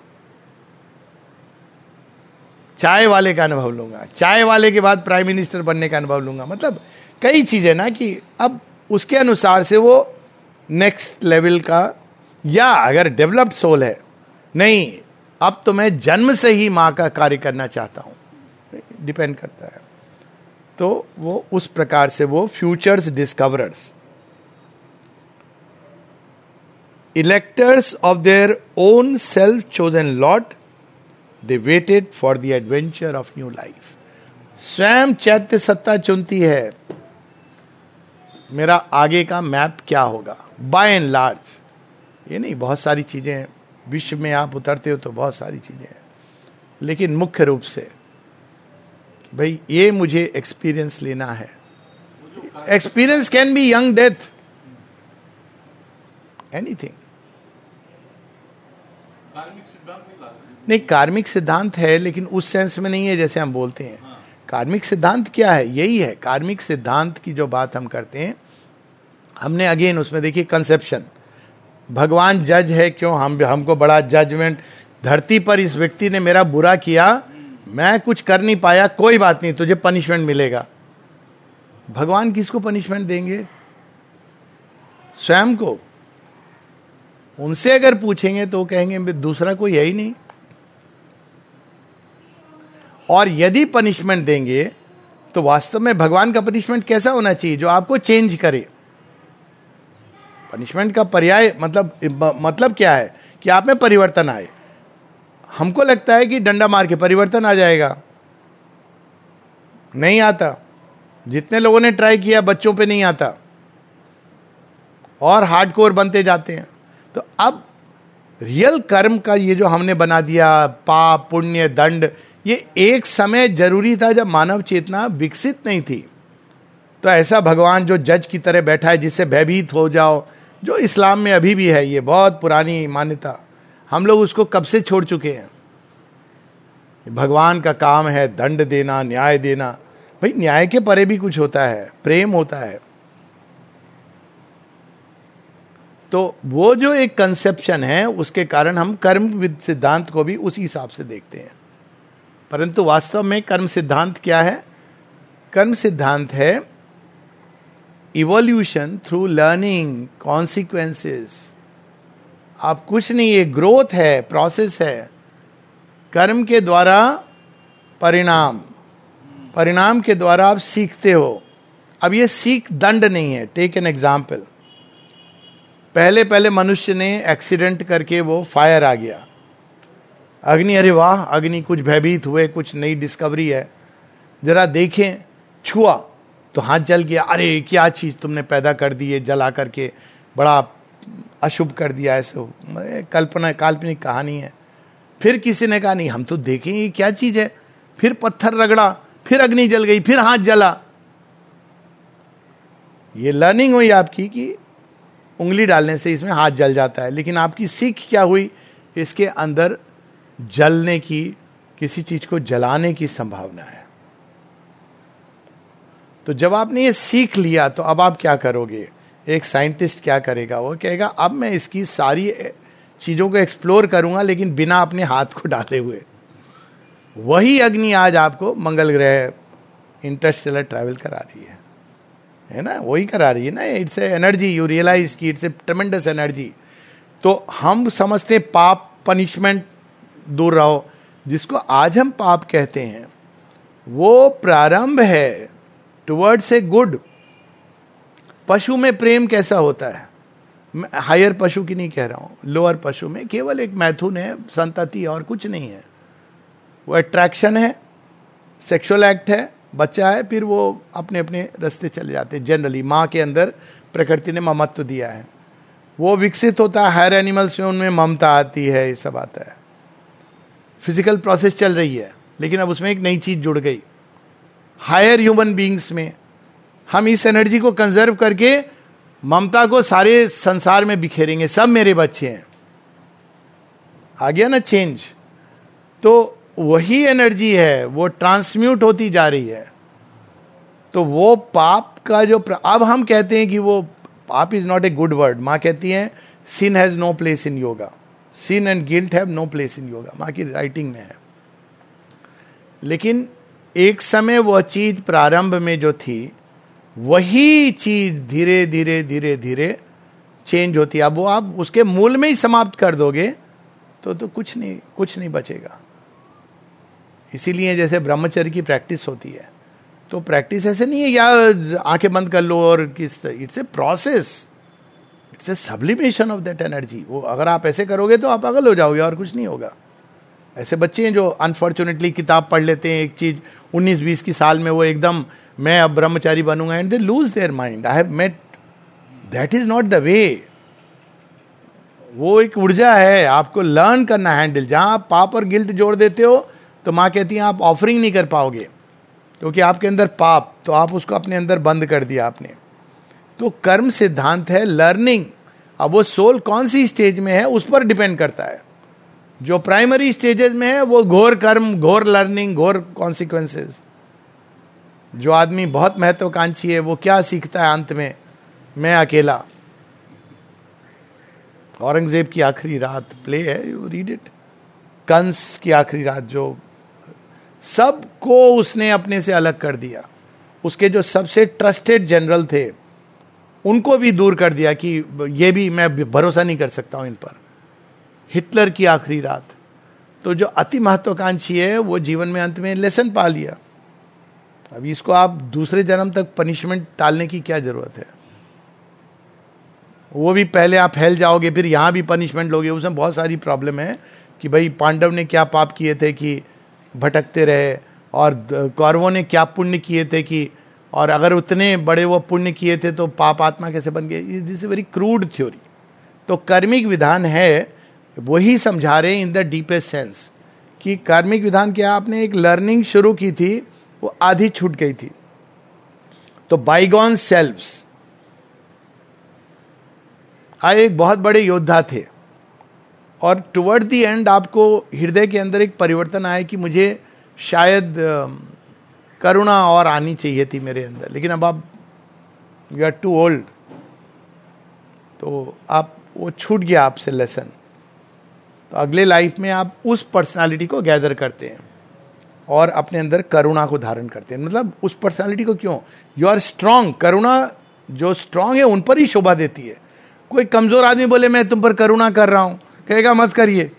चाय वाले का अनुभव लूंगा, चाय वाले के बाद प्राइम मिनिस्टर बनने का अनुभव लूंगा. मतलब कई चीजें ना कि अब उसके अनुसार से वो नेक्स्ट लेवल का, या अगर डेवलप्ड सोल है, नहीं अब तो मैं जन्म से ही मां का कार्य करना चाहता हूं, डिपेंड करता है. तो वो उस प्रकार से वो futures discoverers, electors of their own self chosen lot, they waited for the adventure of new life. स्वयं चैत्य सत्ता चुनती है मेरा आगे का मैप क्या होगा. बाय एंड लार्ज ये नहीं, बहुत सारी चीजें हैं विश्व में, आप उतरते हो तो बहुत सारी चीजें हैं, लेकिन मुख्य रूप से भाई ये मुझे एक्सपीरियंस लेना है. Experience can be young death, anything. Karmic सिद्धांत नहीं ला नहीं, कार्मिक सिद्धांत है लेकिन उस सेंस में नहीं है जैसे हम बोलते हैं. कार्मिक सिद्धांत क्या है, यही है कार्मिक सिद्धांत की जो बात हम करते हैं. हमने अगेन उसमें देखिए कंसेप्शन, भगवान जज है, क्यों हम हमको बड़ा जजमेंट, धरती पर इस व्यक्ति ने मेरा बुरा किया, मैं कुछ कर नहीं पाया, कोई बात नहीं, तुझे पनिशमेंट मिलेगा. भगवान किसको पनिशमेंट देंगे? स्वयं को. उनसे अगर पूछेंगे तो कहेंगे दूसरा कोई है ही नहीं. और यदि पनिशमेंट देंगे तो वास्तव में भगवान का पनिशमेंट कैसा होना चाहिए? जो आपको चेंज करे. पनिशमेंट का पर्याय मतलब मतलब क्या है कि आप में परिवर्तन आए. हमको लगता है कि डंडा मार के परिवर्तन आ जाएगा, नहीं आता. जितने लोगों ने ट्राई किया बच्चों पे नहीं आता और हार्डकोर बनते जाते हैं. तो अब रियल कर्म का ये जो हमने बना दिया, पाप पुण्य दंड, ये एक समय जरूरी था जब मानव चेतना विकसित नहीं थी. तो ऐसा भगवान जो जज की तरह बैठा है जिससे भयभीत हो जाओ, जो इस्लाम में अभी भी है, ये बहुत पुरानी मान्यता, हम लोग उसको कब से छोड़ चुके हैं. भगवान का काम है दंड देना, न्याय देना. भाई न्याय के परे भी कुछ होता है, प्रेम होता है. तो वो जो एक कंसेप्शन है उसके कारण हम कर्म विद सिद्धांत को भी उसी हिसाब से देखते हैं. परंतु वास्तव में कर्म सिद्धांत क्या है? कर्म सिद्धांत है इवोल्यूशन थ्रू लर्निंग कॉन्सिक्वेंसेस. आप कुछ नहीं, ये ग्रोथ है, प्रोसेस है. कर्म के द्वारा परिणाम, परिणाम के द्वारा आप सीखते हो. अब ये सीख दंड नहीं है. Take an example. पहले पहले मनुष्य ने एक्सीडेंट करके वो फायर आ गया, अग्नि, अरे वाह अग्नि, कुछ भयभीत हुए, कुछ नई डिस्कवरी है, जरा देखें, छुआ तो हाथ जल गया, अरे क्या चीज तुमने पैदा कर दी है, जला करके बड़ा अशुभ कर दिया. ऐसे कल्पना काल्पनिक कहानी है. फिर किसी ने कहा नहीं हम तो देखेंगे क्या चीज है, फिर पत्थर रगड़ा, फिर अग्नि जल गई, फिर हाथ जला. ये लर्निंग हुई आपकी कि उंगली डालने से इसमें हाथ जल जाता है. लेकिन आपकी सीख क्या हुई इसके अंदर जलने की, किसी चीज को जलाने की संभावना है। तो जब आपने ये सीख लिया तो अब आप क्या करोगे? एक साइंटिस्ट क्या करेगा? वो कहेगा अब मैं इसकी सारी चीजों को एक्सप्लोर करूंगा लेकिन बिना अपने हाथ को डाले हुए। वही अग्नि आज आपको मंगल ग्रह, इंटरस्टेलर ट्रैवल करा रही है, है ना? वही करा रही है ना। It's a energy, you realise की इट्स ए ट्रेमेंडस एनर्जी। तो हम समझते पाप, पनिशमेंट, दूर रहो। जिसको आज हम पाप कहते हैं वो प्रारंभ है टुवर्ड्स ए गुड। पशु में प्रेम कैसा होता है? मैं हायर पशु की नहीं कह रहा हूं, लोअर पशु में केवल एक मैथुन है, संतति, और कुछ नहीं है। वो अट्रैक्शन है, सेक्सुअल एक्ट है, बच्चा है, फिर वो अपने अपने रास्ते चले जाते हैं। जनरली माँ के अंदर प्रकृति ने ममत्व दिया है, वो विकसित होता है। हायर एनिमल्स में उनमें ममता आती है, ये सब आता है। फिजिकल प्रोसेस चल रही है, लेकिन अब उसमें एक नई चीज जुड़ गई। हायर ह्यूमन बीइंग्स में हम इस एनर्जी को कंजर्व करके ममता को सारे संसार में बिखेरेंगे, सब मेरे बच्चे हैं। आ गया ना चेंज? तो वही एनर्जी है, वो ट्रांसम्यूट होती जा रही है। तो वो पाप का जो प्र... अब हम कहते हैं कि वो पाप is not a good word. माँ कहती है sin has no place in yoga, sin and guilt have no place in yoga, माँ की राइटिंग में है। लेकिन एक समय वह चीज प्रारंभ में जो थी, वही चीज धीरे धीरे धीरे धीरे चेंज होती है। अब वो आप उसके मूल में ही समाप्त कर दोगे तो तो कुछ नहीं कुछ नहीं बचेगा। इसीलिए जैसे ब्रह्मचर्य की प्रैक्टिस होती है, तो प्रैक्टिस ऐसे नहीं है या आंखें बंद कर लो और किस, it's a process, it's a sublimation of that energy. वो अगर आप ऐसे करोगे तो आप पागल हो जाओगे और कुछ नहीं होगा। ऐसे बच्चे हैं जो अनफॉर्चुनेटली किताब पढ़ लेते हैं एक चीज उन्नीस बीस की साल में, वो एकदम मैं अब ब्रह्मचारी बनूंगा, and they lose their mind. I have met, that is not the way. वो एक ऊर्जा है, आपको लर्न करना हैंडल। जहां आप पाप और गिल्ट जोड़ देते हो तो माँ कहती है आप ऑफरिंग नहीं कर पाओगे, क्योंकि आपके अंदर पाप, तो आप उसको अपने अंदर बंद कर दिया आपने। तो कर्म सिद्धांत है लर्निंग। अब वो सोल कौन सी स्टेज में है उस पर डिपेंड करता है। जो प्राइमरी स्टेजेस में है वो घोर कर्म, घोर लर्निंग, घोर कॉन्सिक्वेंसेस। जो आदमी बहुत महत्वाकांक्षी है वो क्या सीखता है अंत में? मैं अकेला। औरंगजेब की आखिरी रात प्ले है, यू रीड इट। कंस की आखिरी रात, जो सबको उसने अपने से अलग कर दिया। उसके जो सबसे ट्रस्टेड जनरल थे उनको भी दूर कर दिया कि ये भी मैं भरोसा नहीं कर सकता हूं इन पर। हिटलर की आखिरी रात। तो जो अति महत्वाकांक्षी है वो जीवन में अंत में लेसन पा लिया। अब इसको आप दूसरे जन्म तक पनिशमेंट टालने की क्या जरूरत है? वो भी पहले आप फैल जाओगे, फिर यहां भी पनिशमेंट लोगे। उसमें बहुत सारी प्रॉब्लम है कि भाई पांडव ने क्या पाप किए थे कि भटकते रहे, और कौरवों ने क्या पुण्य किए थे कि, और अगर उतने बड़े वो पुण्य किए थे तो पाप आत्मा कैसे बन गए? This is very crude theory. तो कार्मिक विधान है वही समझा रहे इन द डीपेस्ट सेंस कि कार्मिक विधान क्या, आपने एक लर्निंग शुरू की थी वो आधी छूट गई थी। तो बाइगॉन सेल्व्स, आए एक बहुत बड़े योद्धा थे और टुवर्ड द एंड आपको हृदय के अंदर एक परिवर्तन आया कि मुझे शायद करुणा और आनी चाहिए थी मेरे अंदर, लेकिन अब आप यू आर टू ओल्ड, तो आप वो छूट गया आपसे लेसन। तो अगले लाइफ में आप उस पर्सनालिटी को गैदर करते हैं और अपने अंदर करुणा को धारण करते हैं। मतलब उस पर्सनालिटी को क्यों, यू आर स्ट्रांग। करुणा जो स्ट्रांग है उन पर ही शोभा देती है। कोई कमजोर आदमी बोले मैं तुम पर करुणा कर रहा हूं, कहेगा मत करिए।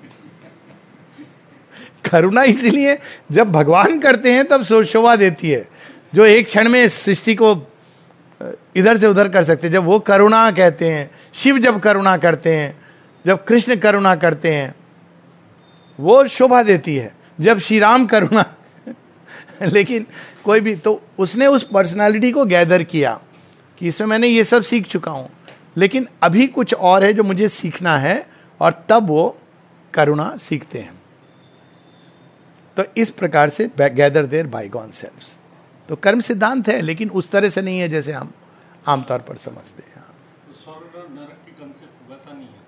करुणा इसीलिए जब भगवान करते हैं तब शोभा देती है, जो एक क्षण में सृष्टि को इधर से उधर कर सकते हैं। जब वो करुणा कहते हैं, शिव जब करुणा करते हैं, जब कृष्ण करुणा करते हैं, वो शोभा देती है। जब श्री राम करुणा लेकिन कोई भी, तो उसने उस पर्सनालिटी को गैदर किया कि इसमें मैंने ये सब सीख चुका हूं, लेकिन अभी कुछ और है जो मुझे सीखना है, और तब वो करुणा सीखते हैं। तो इस प्रकार से गैदर देयर बाइगॉन सेल्व्स। तो कर्म सिद्धांत है, लेकिन उस तरह से नहीं है जैसे हम आमतौर पर समझते हैं। स्वर्ग और नरक की कंसेप्ट वैसा नहीं है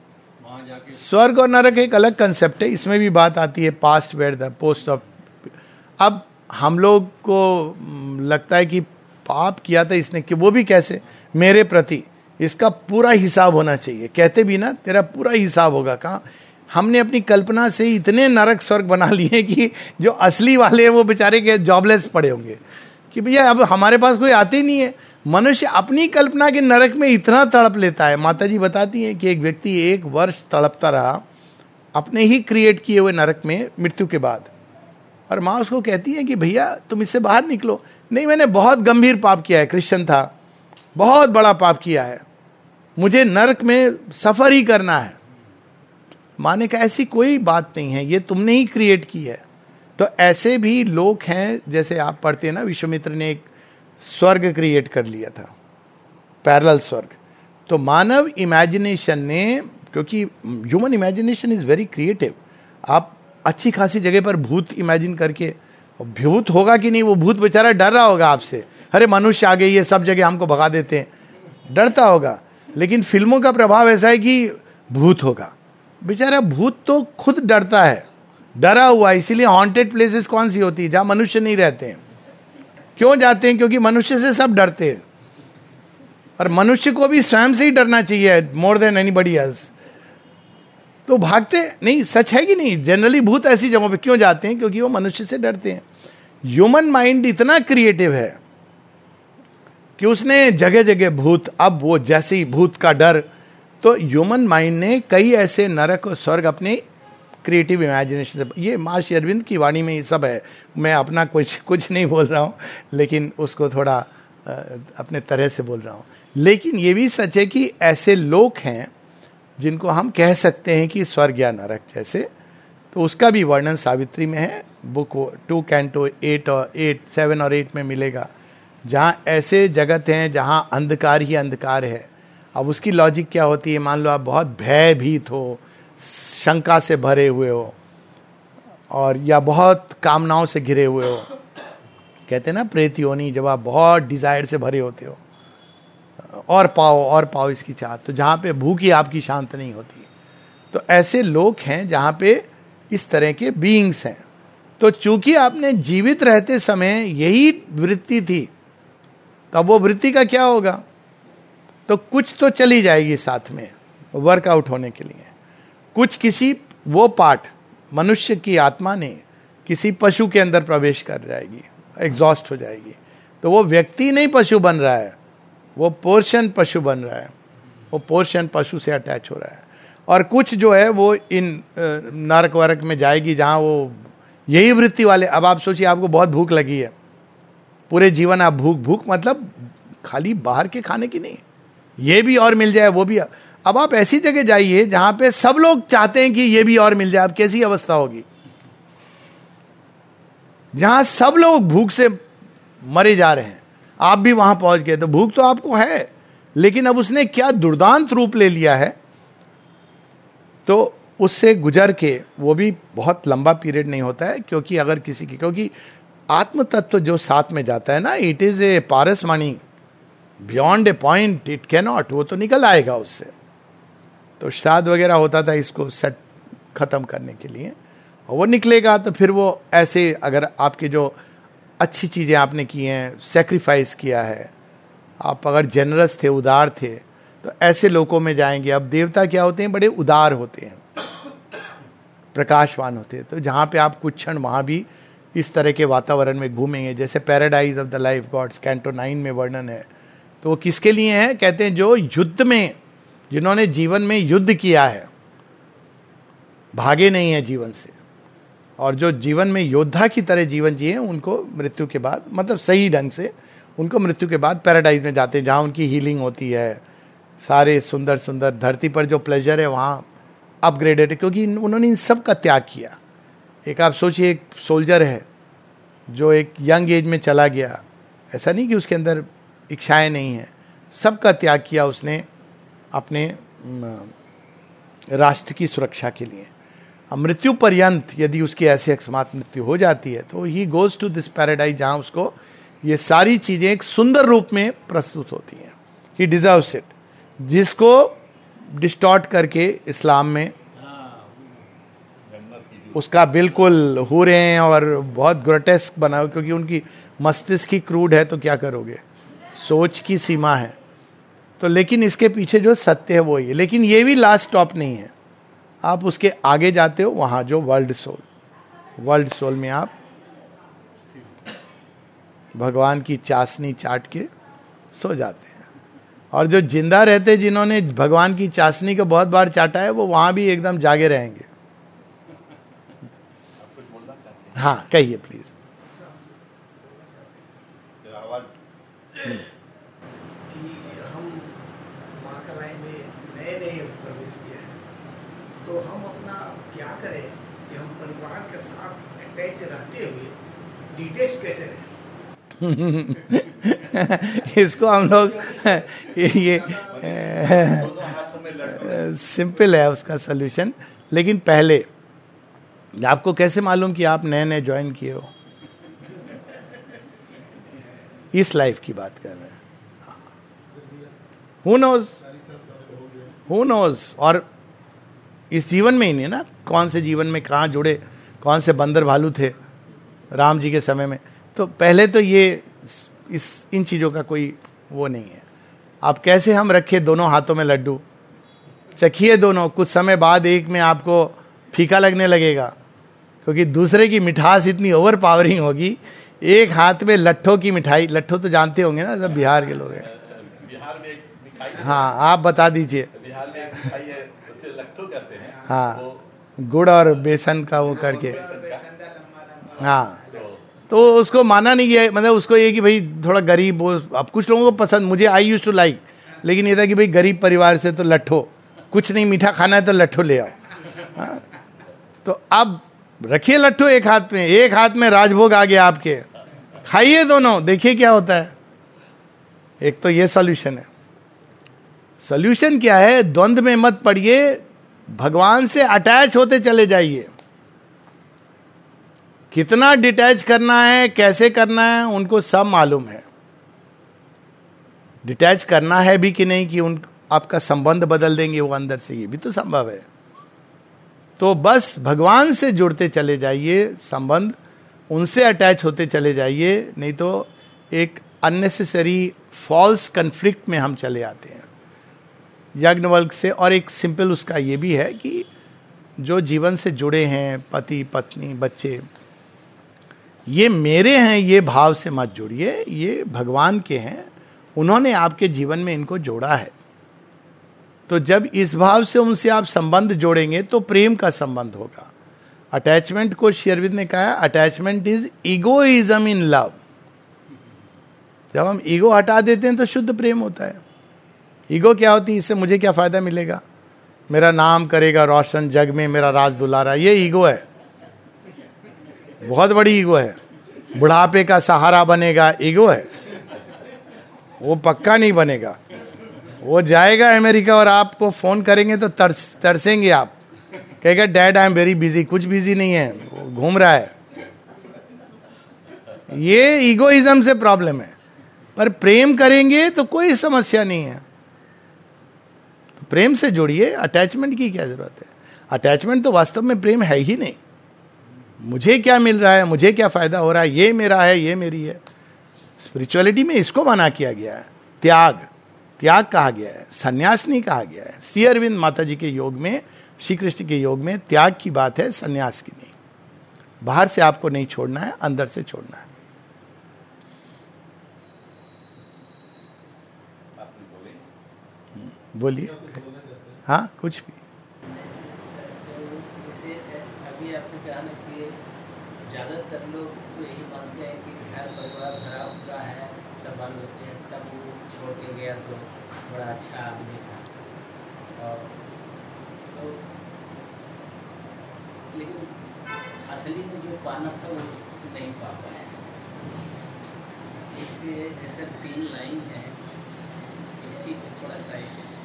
वहाँ जाके स्वर्ग और नरक एक अलग कंसेप्ट है, इसमें भी बात आती है past were the post of. अब हम लोग को लगता है कि पाप किया था इसने, कि वो भी कैसे मेरे प्रति, इसका पूरा हिसाब होना चाहिए, कहते भी ना तेरा पूरा हिसाब होगा। कहाँ हमने अपनी कल्पना से इतने नरक स्वर्ग बना लिए कि जो असली वाले हैं वो बेचारे के जॉबलेस पड़े होंगे कि भैया अब हमारे पास कोई आते ही नहीं है। मनुष्य अपनी कल्पना के नरक में इतना तड़प लेता है। माता जी बताती हैं कि एक व्यक्ति एक वर्ष तड़पता रहा अपने ही क्रिएट किए हुए नरक में मृत्यु के बाद, और माँ उसको कहती है कि भैया तुम इससे बाहर निकलो। नहीं, मैंने बहुत गंभीर पाप किया है, क्रिश्चियन था, बहुत बड़ा पाप किया है, मुझे नरक में सफर ही करना है। माँ ने कहा ऐसी कोई बात नहीं है, ये तुमने ही क्रिएट की है। तो ऐसे भी लोग हैं, जैसे आप पढ़ते हैं ना, विश्वामित्र ने एक स्वर्ग क्रिएट कर लिया था, पैरेलल स्वर्ग। तो मानव इमेजिनेशन ने, क्योंकि human imagination is very creative, आप अच्छी खासी जगह पर भूत इमेजिन करके, भूत होगा कि नहीं, वो भूत बेचारा डर रहा होगा आपसे, अरे मनुष्य आ गई है सब जगह हमको भगा देते हैं, डरता होगा। लेकिन फिल्मों का प्रभाव ऐसा है कि भूत होगा, बेचारा भूत तो खुद डरता है, डरा हुआ। इसीलिए हॉन्टेड प्लेसेस कौन सी होती है, जहां मनुष्य नहीं रहते हैं। क्यों जाते हैं? क्योंकि मनुष्य से सब डरते हैं, और मनुष्य को भी स्वयं से ही डरना चाहिए मोर देन एनीबॉडी एल्स। तो भागते नहीं, सच है कि नहीं? जनरली भूत ऐसी जगहों पे क्यों जाते हैं? क्योंकि वो मनुष्य से डरते हैं। ह्यूमन माइंड इतना क्रिएटिव है कि उसने जगह जगह भूत, अब वो जैसे ही भूत का डर, तो ह्यूमन माइंड ने कई ऐसे नरक और स्वर्ग अपने क्रिएटिव इमेजिनेशन से, ये माँ श्री अरविंद की वाणी में ये सब है। मैं अपना कुछ कुछ नहीं बोल रहा हूँ, लेकिन उसको थोड़ा अपने तरह से बोल रहा हूँ। लेकिन ये भी सच है कि ऐसे लोग हैं जिनको हम कह सकते हैं कि स्वर्ग या नरक जैसे, तो उसका भी वर्णन सावित्री में है, बुक टू कैंटो एट और एट सेवन और एट में मिलेगा, जहाँ ऐसे जगत हैं जहाँ अंधकार ही अंधकार है। अब उसकी लॉजिक क्या होती है? मान लो आप बहुत भयभीत हो, शंका से भरे हुए हो, और या बहुत कामनाओं से घिरे हुए हो, कहते हैं ना प्रेत योनि, जब आप बहुत डिजायर से भरे होते हो, और पाओ और पाओ इसकी चाहत, तो जहाँ पे भूख ही आपकी शांत नहीं होती। तो ऐसे लोग हैं जहाँ पे इस तरह के बीइंग्स हैं। तो चूंकि आपने जीवित रहते समय यही वृत्ति थी, तब वो वृत्ति का क्या होगा? तो कुछ तो चली जाएगी साथ में वर्कआउट होने के लिए, कुछ किसी वो पार्ट मनुष्य की आत्मा ने किसी पशु के अंदर प्रवेश कर जाएगी, एग्जॉस्ट हो जाएगी। तो वो व्यक्ति नहीं पशु बन रहा है, वो पोर्शन पशु बन रहा है, वो पोर्शन पशु से अटैच हो रहा है। और कुछ जो है वो इन नरक वरक में जाएगी जहाँ वो यही वृत्ति वाले। अब आप सोचिए, आपको बहुत भूख लगी है, पूरे जीवन आप भूख भूख मतलब खाली बाहर के खाने की नहीं, ये भी और मिल जाए वो भी। अब आप ऐसी जगह जाइए जहां पे सब लोग चाहते हैं कि ये भी और मिल जाए, अब कैसी अवस्था होगी? जहां सब लोग भूख से मरे जा रहे हैं, आप भी वहां पहुंच गए, तो भूख तो आपको है, लेकिन अब उसने क्या दुर्दांत रूप ले लिया है। तो उससे गुजर के, वो भी बहुत लंबा पीरियड नहीं होता है, क्योंकि अगर किसी की, क्योंकि आत्म तत्व जो साथ में जाता है ना, इट इज ए पारस वाणी, beyond a point it can not, वो तो निकल आएगा उससे। तो श्राद्ध वगैरह होता था इसको सेट खत्म करने के लिए, और वो निकलेगा। तो फिर वो ऐसे, अगर आपके जो अच्छी चीजें आपने की हैं, सेक्रीफाइस किया है, आप अगर जेनरस थे, उदार थे, तो ऐसे लोगों में जाएंगे। अब देवता क्या होते हैं? बड़े उदार होते हैं, प्रकाशवान होते हैं। तो जहाँ पे आप कुछ क्षण वहाँ भी इस तरह के वातावरण में घूमेंगे, जैसे paradise of the life gods canto nine में वर्णन है। तो वो किसके लिए है? कहते हैं जो युद्ध में, जिन्होंने जीवन में युद्ध किया है, भागे नहीं है जीवन से, और जो जीवन में योद्धा की तरह जीवन जिए, उनको मृत्यु के बाद, मतलब सही ढंग से, उनको मृत्यु के बाद पैराडाइज में जाते हैं, जहाँ उनकी हीलिंग होती है, सारे सुंदर सुंदर धरती पर जो प्लेजर है वहाँ अपग्रेडेड है, क्योंकि उन्होंने इन सब का त्याग किया। एक आप सोचिए, एक सोल्जर है जो एक यंग एज में चला गया, ऐसा नहीं कि उसके अंदर इच्छाएं नहीं है, सबका त्याग किया उसने अपने राष्ट्र की सुरक्षा के लिए। अब मृत्यु पर्यंत यदि उसकी ऐसी अकस्मात मृत्यु हो जाती है, तो he goes to this paradise, जहाँ उसको ये सारी चीजें एक सुंदर रूप में प्रस्तुत होती हैं। He deserves it. जिसको डिस्टॉर्ट करके इस्लाम में जन्नत की जो उसका बिल्कुल हो रहे हैं और बहुत ग्रोटेस्क बनाओ, क्योंकि उनकी मस्तिष्क ही क्रूड है, तो क्या करोगे, सोच की सीमा है। तो लेकिन इसके पीछे जो सत्य है वो ही है। लेकिन ये भी लास्ट स्टॉप नहीं है, आप उसके आगे जाते हो, वहां जो वर्ल्ड सोल, वर्ल्ड सोल में आप भगवान की चाशनी चाट के सो जाते हैं। और जो जिंदा रहते, जिन्होंने भगवान की चाशनी को बहुत बार चाटा है, वो वहां भी एकदम जागे रहेंगे। आप कुछ बोलना चाहते हाँ कहिए प्लीज। हैं आवाज कि हम माँ का लाइन में नए नए प्रवेश किए हैं, तो हम अपना क्या करें कि हम परिवार के साथ अटैच रहते हुए डिटेच कैसे रहें? इसको हम लोग ये दोनों हाथों में लड्डू सिंपल है उसका सोल्यूशन। लेकिन पहले आपको कैसे मालूम कि आप नए नए ज्वाइन किए हो? इस लाइफ की बात कर रहे हैं। Who knows, who knows. और इस जीवन में ही नहीं ना, कौन से जीवन में कहाँ जुड़े, कौन से बंदर भालू थे राम जी के समय में। तो पहले तो ये इस इन चीजों का कोई वो नहीं है। आप कैसे हम रखे दोनों हाथों में लड्डू, चखिए दोनों, कुछ समय बाद एक में आपको फीका लगने लगेगा, क्योंकि दूसरे की मिठास इतनी ओवर पावरिंग होगी। एक हाथ में लट्ठों की मिठाई, लट्ठों तो जानते होंगे ना, सब बिहार के लोग हैं। बिहार में एक मिठाई है, हाँ आप बता दीजिए। बिहार में एक मिठाई है, उसे लट्ठू कहते हैं। हाँ, वो गुड़ और बेसन का वो करके, हाँ, तो तो उसको माना नहीं गया। मतलब उसको ये कि भाई थोड़ा गरीब हो, अब कुछ लोगों को पसंद, मुझे आई यूज टू लाइक, लेकिन ये था कि भाई गरीब परिवार से तो लट्ठो, कुछ नहीं मीठा खाना है तो लट्ठो ले आओ। हाँ? तो अब रखिए लट्ठो एक हाथ में, एक हाथ में राजभोग आ गया आपके, खाइए दोनों, देखिए क्या होता है। एक तो ये सॉल्यूशन है। सॉल्यूशन क्या है? द्वंद्व में मत पड़िए, भगवान से अटैच होते चले जाइए। कितना डिटैच करना है, कैसे करना है, उनको सब मालूम है। डिटैच करना है भी कि नहीं, कि उन आपका संबंध बदल देंगे वो अंदर से, ये भी तो संभव है। तो बस भगवान से जुड़ते चले जाइए, संबंध उनसे अटैच होते चले जाइए, नहीं तो एक अननेसेसरी फॉल्स कन्फ्लिक्ट में हम चले आते हैं यज्ञवल्क से। और एक सिंपल उसका ये भी है कि जो जीवन से जुड़े हैं, पति पत्नी बच्चे, ये मेरे हैं, ये भाव से मत जुड़िए, ये भगवान के हैं, उन्होंने आपके जीवन में इनको जोड़ा है। तो जब इस भाव से उनसे आप संबंध जोड़ेंगे तो प्रेम का संबंध होगा। अटैचमेंट को श्री अरविंद ने कहा, attachment is egoism in love. जब हम ईगो हटा देते हैं तो शुद्ध प्रेम होता है। ईगो क्या होती है? इससे मुझे क्या फायदा मिलेगा, मेरा नाम करेगा रोशन जग में, मेरा राज दुलारा, ये ईगो है, बहुत बड़ी ईगो है। बुढ़ापे का सहारा बनेगा, ईगो है, वो पक्का नहीं बनेगा। वो जाएगा अमेरिका और आपको फोन करेंगे तो तरस तरसेंगे आप, कहेगा dad I am very busy. कुछ बिजी नहीं है, वो घूम रहा है। ये ईगोइज्म से प्रॉब्लम है। पर प्रेम करेंगे तो कोई समस्या नहीं है। तो प्रेम से जुड़िए, अटैचमेंट की क्या जरूरत है? अटैचमेंट तो वास्तव में प्रेम है ही नहीं। मुझे क्या मिल रहा है, मुझे क्या फायदा हो रहा है, ये मेरा है, ये मेरी है। स्पिरिचुअलिटी में इसको मना किया गया है। त्याग, त्याग कहा गया है, संन्यास नहीं कहा गया है। श्री अरविंद माता जी के योग में, श्री कृष्ण के योग में त्याग की बात है, संन्यास की नहीं। बाहर से आपको नहीं छोड़ना है, अंदर से छोड़ना है। बोलिए। हाँ कुछ भी। जैसे अभी आपने कहा ना कि ज़्यादातर लोग तो यही मानते हैं कि घर परिवार भरा पूरा है, सब बाल बच्चे हैं, तब वो छोड़ के गया तो बड़ा अच्छा आदमी था। और तो लेकिन असली में जो पाना था वो नहीं पा पाया। एक ऐसे तीन लाइन है, इसी को थोड़ा सा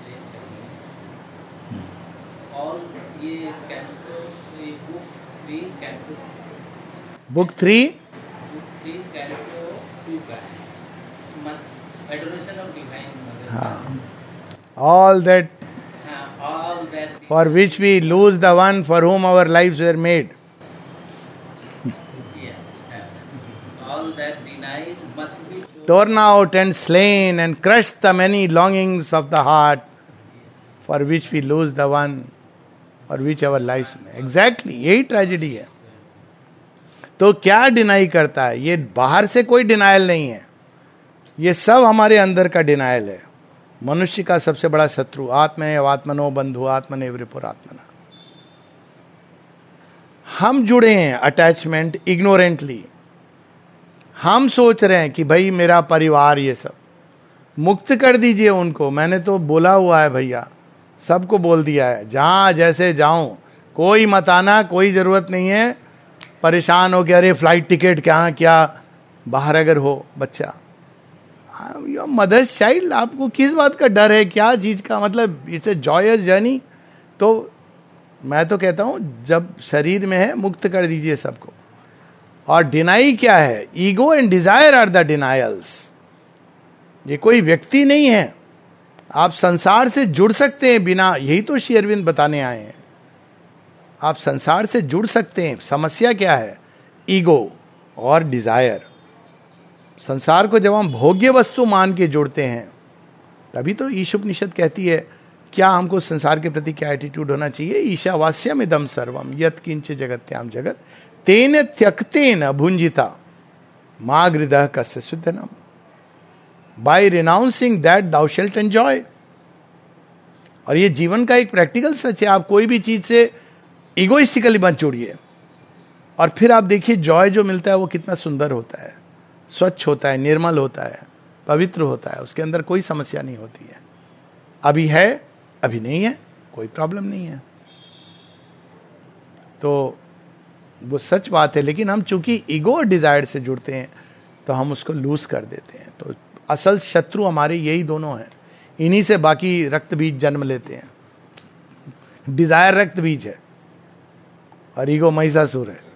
ऑल ये कैंटो, ये book three canto, book three book three canto two का है, एडोरेशन ऑफ डिवाइन मदर। हाँ, ऑल दैट हाँ, All that for which we lose the one for whom our lives were made. yes, all that denied must be shown. Torn out and slain and crushed the many longings of the heart, for which we lose the one for which our lives were made. Exactly, यही ट्रेजेडी है. तो क्या डिनाई करता है? ये बाहर से कोई डिनायल नहीं है, ये सब हमारे अंदर का डिनायल है. मनुष्य का सबसे बड़ा शत्रु आत्मेव आत्मनो बंधु आत्मनेव रिपुरात्मना. हम जुड़े हैं अटैचमेंट इग्नोरेंटली. हम सोच रहे हैं कि भाई मेरा परिवार, ये सब मुक्त कर दीजिए उनको. मैंने तो बोला हुआ है भैया, सबको बोल दिया है, जहां जैसे जाऊं, कोई मत आना, कोई जरूरत नहीं है. परेशान हो गया, अरे फ्लाइट टिकट क्या क्या, बाहर अगर हो बच्चा, योर मदर्स चाइल्ड, आपको किस बात का डर है, क्या चीज का, मतलब इट्स ए जॉयस जर्नी. तो मैं तो कहता हूं जब शरीर में है मुक्त कर दीजिए सबको. और डिनाई क्या है? Ego and desire are the denials. ये कोई व्यक्ति नहीं है. आप संसार से जुड़ सकते हैं बिना, यही तो श्री अरविंद बताने आए हैं. आप संसार से जुड़ सकते हैं. समस्या क्या है? ईगो और डिजायर. संसार को जब हम भोग्य वस्तु मान के जुड़ते हैं, तभी तो ईशुपनिषद कहती है क्या हमको संसार के प्रति क्या एटीट्यूड होना चाहिए. ईशावास्यम इदम सर्वम यत् किंच जगत्याम जगत तेन त्यक्तेन भुंजिता मां गृदः कस्य सुधनम. By renouncing that thou shalt enjoy. और ये जीवन का एक प्रैक्टिकल सच है. आप कोई भी चीज से इगोइस्टिकली मत जुड़िए, और फिर आप देखिए जॉय जो मिलता है वो कितना सुंदर होता है, स्वच्छ होता है, निर्मल होता है, पवित्र होता है. उसके अंदर कोई समस्या नहीं होती है. अभी है, अभी नहीं है, कोई प्रॉब्लम नहीं है. तो वो सच बात है. लेकिन हम चूंकि ईगो और डिजायर से जुड़ते हैं तो हम उसको लूज कर देते हैं. तो असल शत्रु हमारे यही दोनों हैं. इन्हीं से बाकी रक्त बीज जन्म लेते हैं. डिजायर रक्त बीज है और ईगो महिषासुर है.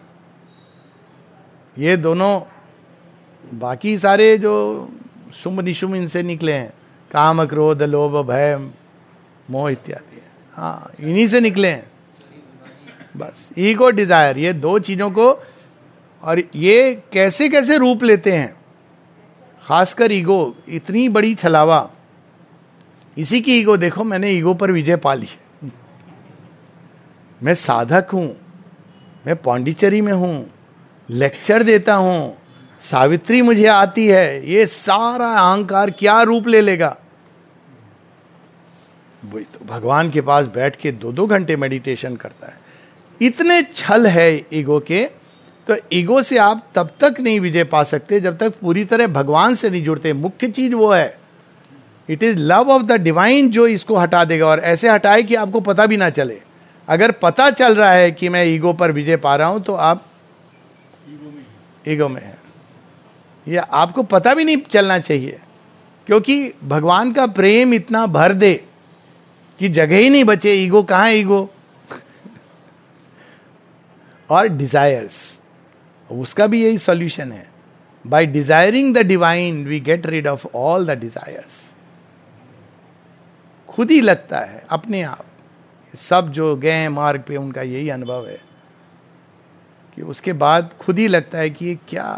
ये दोनों, बाकी सारे जो शुंभ निशुंभ इनसे निकले हैं, काम क्रोध लोभ भय मोह इत्यादि, हाँ इन्हीं से निकले हैं बस. ईगो डिजायर, ये दो चीजों को, और ये कैसे कैसे रूप लेते हैं. खासकर ईगो इतनी बड़ी छलावा. इसी की ईगो देखो, मैंने ईगो पर विजय पा ली. मैं साधक हूं, मैं पौंडीचेरी में हूं, लेक्चर देता हूं, सावित्री मुझे आती है. ये सारा अहंकार क्या रूप ले लेगा. वही तो भगवान के पास बैठ के दो दो घंटे मेडिटेशन करता है. इतने छल है ईगो के. तो ईगो से आप तब तक नहीं विजय पा सकते जब तक पूरी तरह भगवान से नहीं जुड़ते. मुख्य चीज वो है, it is love of the divine जो इसको हटा देगा. और ऐसे हटाए कि आपको पता भी ना चले. अगर पता चल रहा है कि मैं ईगो पर विजय पा रहा हूं तो आप ईगो में है. ये आपको पता भी नहीं चलना चाहिए, क्योंकि भगवान का प्रेम इतना भर दे कि जगह ही नहीं बचे. ईगो कहां है? ईगो और डिजायर्स, उसका भी यही सॉल्यूशन है. By desiring the divine we get rid of all the desires. खुद ही लगता है अपने आप. सब जो गए हैं मार्ग पे उनका यही अनुभव है कि उसके बाद खुद ही लगता है कि ये क्या,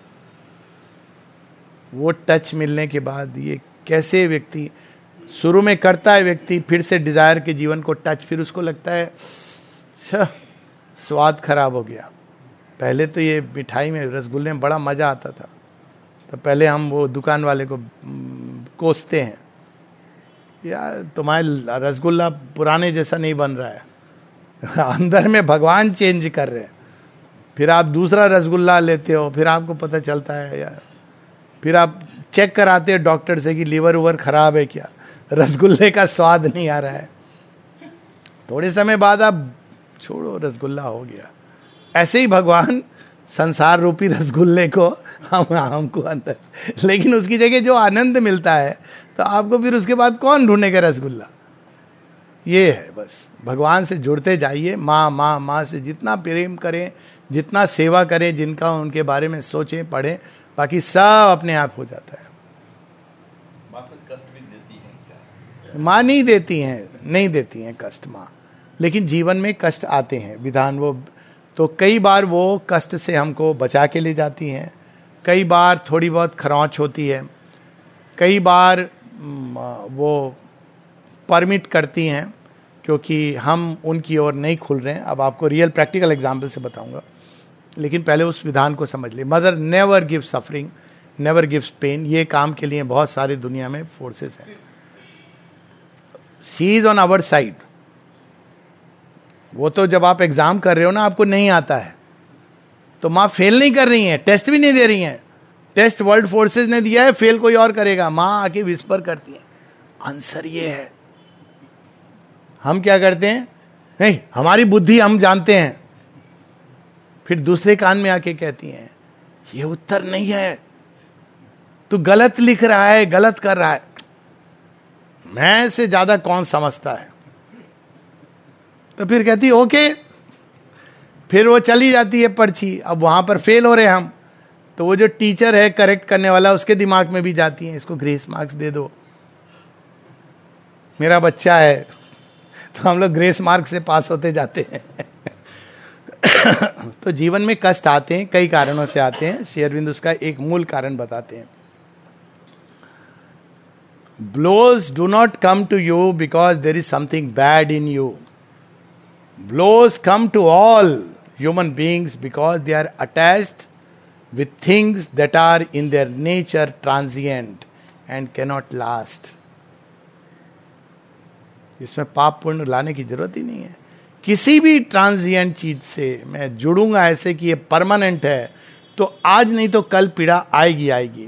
वो टच मिलने के बाद ये कैसे व्यक्ति शुरू में करता है व्यक्ति, फिर से डिजायर के जीवन को टच, फिर उसको लगता है स्वाद खराब हो गया. पहले तो ये मिठाई में रसगुल्ले में बड़ा मजा आता था, तो पहले हम वो दुकान वाले को कोसते हैं, यार तुम्हारे रसगुल्ला पुराने जैसा नहीं बन रहा है. अंदर में भगवान चेंज कर रहे हैं. फिर आप दूसरा रसगुल्ला लेते हो, फिर आपको पता चलता है यार, फिर आप चेक कराते हो डॉक्टर से कि लीवर उवर खराब है क्या, रसगुल्ले का स्वाद नहीं आ रहा है. थोड़े समय बाद आप छोड़ो, रसगुल्ला हो गया. ऐसे ही भगवान संसार रूपी रसगुल्ले को हम हमको अंदर, लेकिन उसकी जगह जो आनंद मिलता है तो आपको फिर उसके बाद कौन ढूंढेगा रसगुल्ला. ये है बस, भगवान से जुड़ते जाइए. माँ माँ माँ से जितना प्रेम करें, जितना सेवा करें, जिनका उनके बारे में सोचें पढ़ें, बाकी सब अपने आप हो जाता है. माँ कुछ कष्ट भी देती है क्या? माँ नहीं देती हैं, नहीं देती हैं कष्ट माँ, लेकिन जीवन में कष्ट आते हैं विधान वो, तो कई बार वो कष्ट से हमको बचा के ले जाती हैं, कई बार थोड़ी बहुत खरौंच होती है, कई बार वो परमिट करती हैं क्योंकि हम उनकी ओर नहीं खुल रहे हैं। अब आपको रियल प्रैक्टिकल एग्जाम्पल से बताऊंगा, लेकिन पहले उस विधान को समझ ले। Mother never give suffering, never gives pain. ये काम के लिए बहुत सारी दुनिया में फोर्सेस हैं। She is on our side. वो तो जब आप एग्जाम कर रहे हो ना, आपको नहीं आता है तो माँ फेल नहीं कर रही है, टेस्ट भी नहीं दे रही है। टेस्ट वर्ल्ड फोर्सेस ने दिया है, फेल कोई और करेगा। माँ आके विस्पर करती है आंसर ये है। हम क्या करते हैं, नहीं हमारी बुद्धि हम जानते हैं, फिर दूसरे कान में आके कहती हैं ये उत्तर नहीं है, तू गलत लिख रहा है, गलत कर रहा है। मैं से ज्यादा कौन समझता है। तो फिर कहती है ओके, फिर वो चली जाती है पर्ची। अब वहां पर फेल हो रहे हम, तो वो जो टीचर है करेक्ट करने वाला, उसके दिमाग में भी जाती है इसको ग्रेस मार्क्स दे दो, मेरा बच्चा है। तो हम लोग ग्रेस मार्क्स से पास होते जाते हैं। तो जीवन में कष्ट आते हैं, कई कारणों से आते हैं। श्री अरविंद उसका एक मूल कारण बताते हैं। Blows do not come to you because there is something bad in you. Blows come to all human beings because they are attached with things that are in their nature transient and cannot last. इसमें पाप पुण्य लाने की जरूरत ही नहीं है। किसी भी ट्रांजिएंट चीज से मैं जुड़ूंगा ऐसे कि ये परमानेंट है, तो आज नहीं तो कल पीड़ा आएगी आएगी।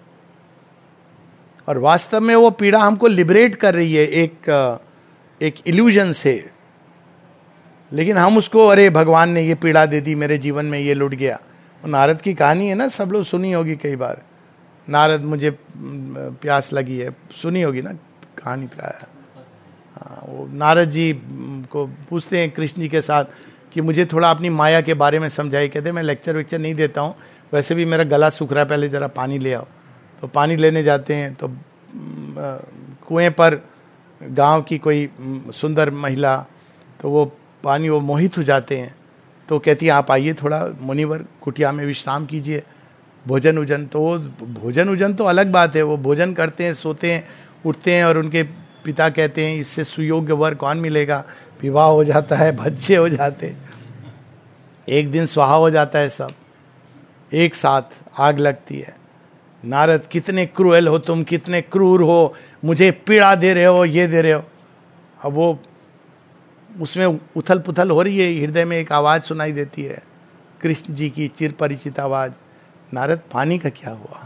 और वास्तव में वो पीड़ा हमको लिबरेट कर रही है एक एक इल्यूजन से, लेकिन हम उसको अरे भगवान ने ये पीड़ा दे दी, मेरे जीवन में ये लुट गया। वो नारद की कहानी है ना, सब लोग सुनी होगी कई बार। नारद मुझे प्यास लगी है, सुनी होगी ना कहानी प्राय। हाँ, वो नारद जी को पूछते हैं कृष्ण जी के साथ कि मुझे थोड़ा अपनी माया के बारे में समझाइए। कहते मैं लेक्चर वेक्चर नहीं देता हूँ, वैसे भी मेरा गला सूख रहा है, पहले जरा पानी ले आओ। तो पानी लेने जाते हैं तो कुएं पर गांव की कोई सुंदर महिला, तो वो पानी वो मोहित हो जाते हैं। तो कहती है आप आइए थोड़ा मुनिवर कुटिया में विश्राम कीजिए, भोजन उजन। तो वो भोजन उजन तो अलग बात है, वो भोजन करते हैं, सोते हैं, उठते हैं, और उनके पिता कहते हैं इससे सुयोग्य वर कौन मिलेगा। विवाह हो जाता है, बच्चे हो जाते हैं, एक दिन स्वाहा हो जाता है, सब एक साथ आग लगती है। नारद कितने क्रूएल हो तुम, कितने क्रूर हो, मुझे पीड़ा दे रहे हो, ये दे रहे हो। अब वो उसमें उथल पुथल हो रही है, हृदय में एक आवाज सुनाई देती है, कृष्ण जी की चिर परिचित आवाज, नारद पानी का क्या हुआ,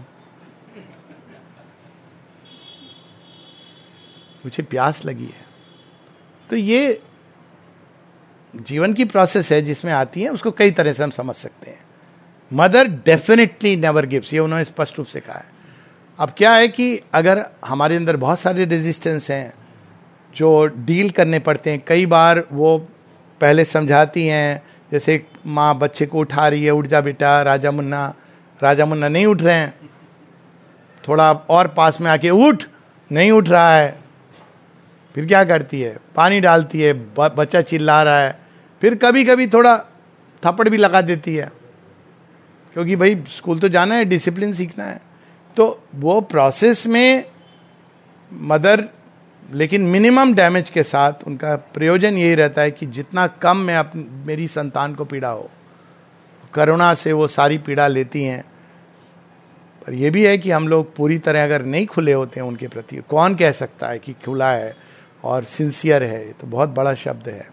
मुझे प्यास लगी है। तो ये जीवन की प्रोसेस है जिसमें आती है, उसको कई तरह से हम समझ सकते हैं। मदर डेफिनेटली नेवर गिव्स, ये उन्होंने स्पष्ट रूप से कहा है। अब क्या है कि अगर हमारे अंदर बहुत सारे रेजिस्टेंस हैं जो डील करने पड़ते हैं, कई बार वो पहले समझाती हैं, जैसे माँ बच्चे को उठा रही है, उठ जा बेटा, राजा मुन्ना, राजा मुन्ना नहीं उठ रहे हैं, थोड़ा और पास में आके उठ, नहीं उठ रहा है, फिर क्या करती है, पानी डालती है, बच्चा चिल्ला रहा है, फिर कभी कभी थोड़ा थप्पड़ भी लगा देती है, क्योंकि भाई स्कूल तो जाना है, डिसिप्लिन सीखना है। तो वो प्रोसेस में मदर, लेकिन मिनिमम डैमेज के साथ उनका प्रयोजन यही रहता है कि जितना कम मैं अपनी मेरी संतान को पीड़ा हो, करुणा से वो सारी पीड़ा लेती हैं। पर यह भी है कि हम लोग पूरी तरह अगर नहीं खुले होते हैं उनके प्रति, कौन कह सकता है कि खुला है और सिंसियर है, तो बहुत बड़ा शब्द है।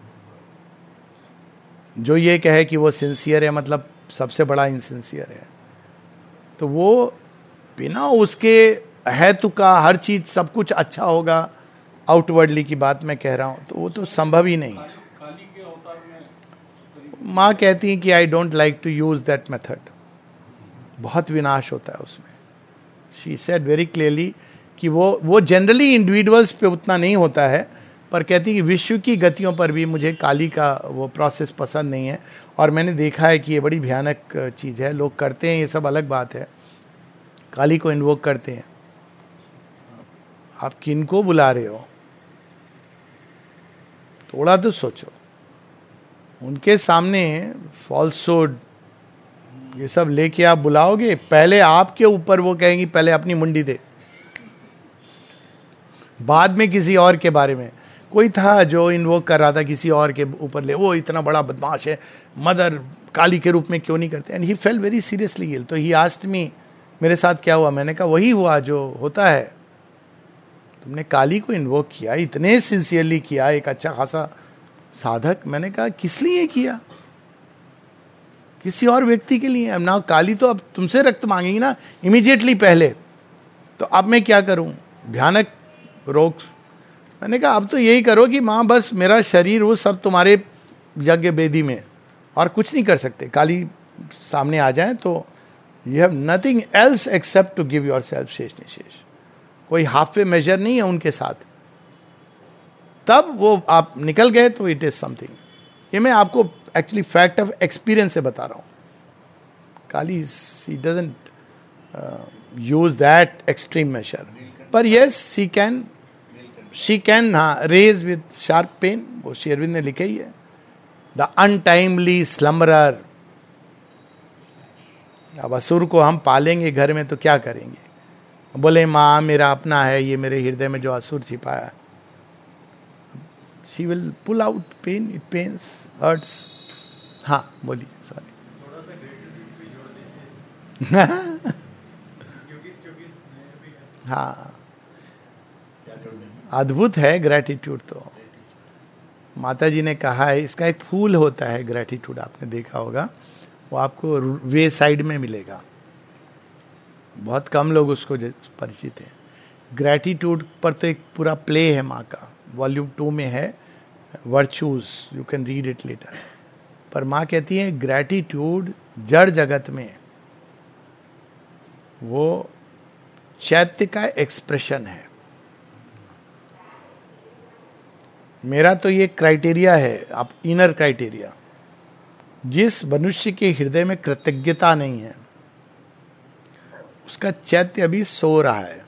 जो ये कहे कि वो सिंसियर है मतलब सबसे बड़ा इनसिंसियर है। तो वो बिना उसके हेतु का हर चीज सब कुछ अच्छा होगा, आउटवर्डली की बात मैं कह रहा हूं, तो वो तो संभव ही नहीं है। काली के अवतार में माँ कहती है कि I don't like to use that method, बहुत विनाश होता है उसमें। शी सेड वेरी क्लियरली कि वो वो जनरली इंडिविजुअल्स पे उतना नहीं होता है, पर कहती है कि विश्व की गतियों पर भी मुझे काली का वो प्रोसेस पसंद नहीं है। और मैंने देखा है कि ये बड़ी भयानक चीज़ है, लोग करते हैं, ये सब अलग बात है, काली को इन्वोक करते हैं। आप किनको बुला रहे हो, थोड़ा तो सोचो, उनके सामने फॉल्सहुड ये सब लेके आप बुलाओगे, पहले आपके ऊपर वो कहेंगी पहले अपनी मुंडी दे, बाद में किसी और के बारे में। कोई था जो इन्वोक कर रहा था किसी और के ऊपर ले, वो इतना बड़ा बदमाश है, मदर काली के रूप में क्यों नहीं करते, and he fell very seriously ill. तो ही आस्क्ड मी, मेरे साथ क्या हुआ? मैंने कहा वही हुआ जो होता है, तुमने काली को इन्वोक किया, इतने सिंसियरली किया, एक अच्छा खासा साधक। मैंने कहा किस लिए किया? किसी और व्यक्ति के लिए। अब ना काली तो अब तुमसे रक्त मांगेगी ना इमीडिएटली पहले, तो अब मैं क्या करूं? भयानक रोग। मैंने कहा अब तो यही करो कि माँ बस मेरा शरीर वो सब तुम्हारे यज्ञ वेदी में, और कुछ नहीं कर सकते। काली सामने आ जाए तो you have nothing else except to give yourself शेष निशेष। कोई हाफ वे मेजर नहीं है उनके साथ। तब वो आप निकल गए तो इट इज समथिंग। ये मैं आपको एक्चुअली फैक्ट ऑफ एक्सपीरियंस से बता रहा हूं। Kali she doesn't use that extreme measure, पर yes she can she can हाँ रेज विद शार्प पेन। वो श्री अरविंद ने लिखा ही है, द अनटाइमली स्लम्बरर। अब असुर को हम पालेंगे घर में तो क्या करेंगे? बोले माँ मेरा अपना है, ये मेरे हृदय में जो असुर छिपाया है। She will pull out pain, it pains, hurts. हाँ बोलिए, सॉरी। थोड़ा सा ग्रेटिट्यूड भी जोड़ दीजिए क्योंकि क्योंकि हाँ अद्भुत है ग्रेटिट्यूड। तो माता जी ने कहा है इसका एक फूल होता है ग्रेटिट्यूड, आपने देखा होगा, वो आपको वे साइड में मिलेगा, बहुत कम लोग उसको परिचित हैं। ग्रेटिट्यूड पर तो एक पूरा प्ले है माँ का, वॉल्यूम टू में है, virtues, you can read it later. पर माँ कहती है ग्रेटिट्यूड जड़ जगत में वो चैत्य का एक्सप्रेशन है। मेरा तो ये क्राइटेरिया है, आप इनर क्राइटेरिया, जिस मनुष्य के हृदय में कृतज्ञता नहीं है उसका चैत्य अभी सो रहा है।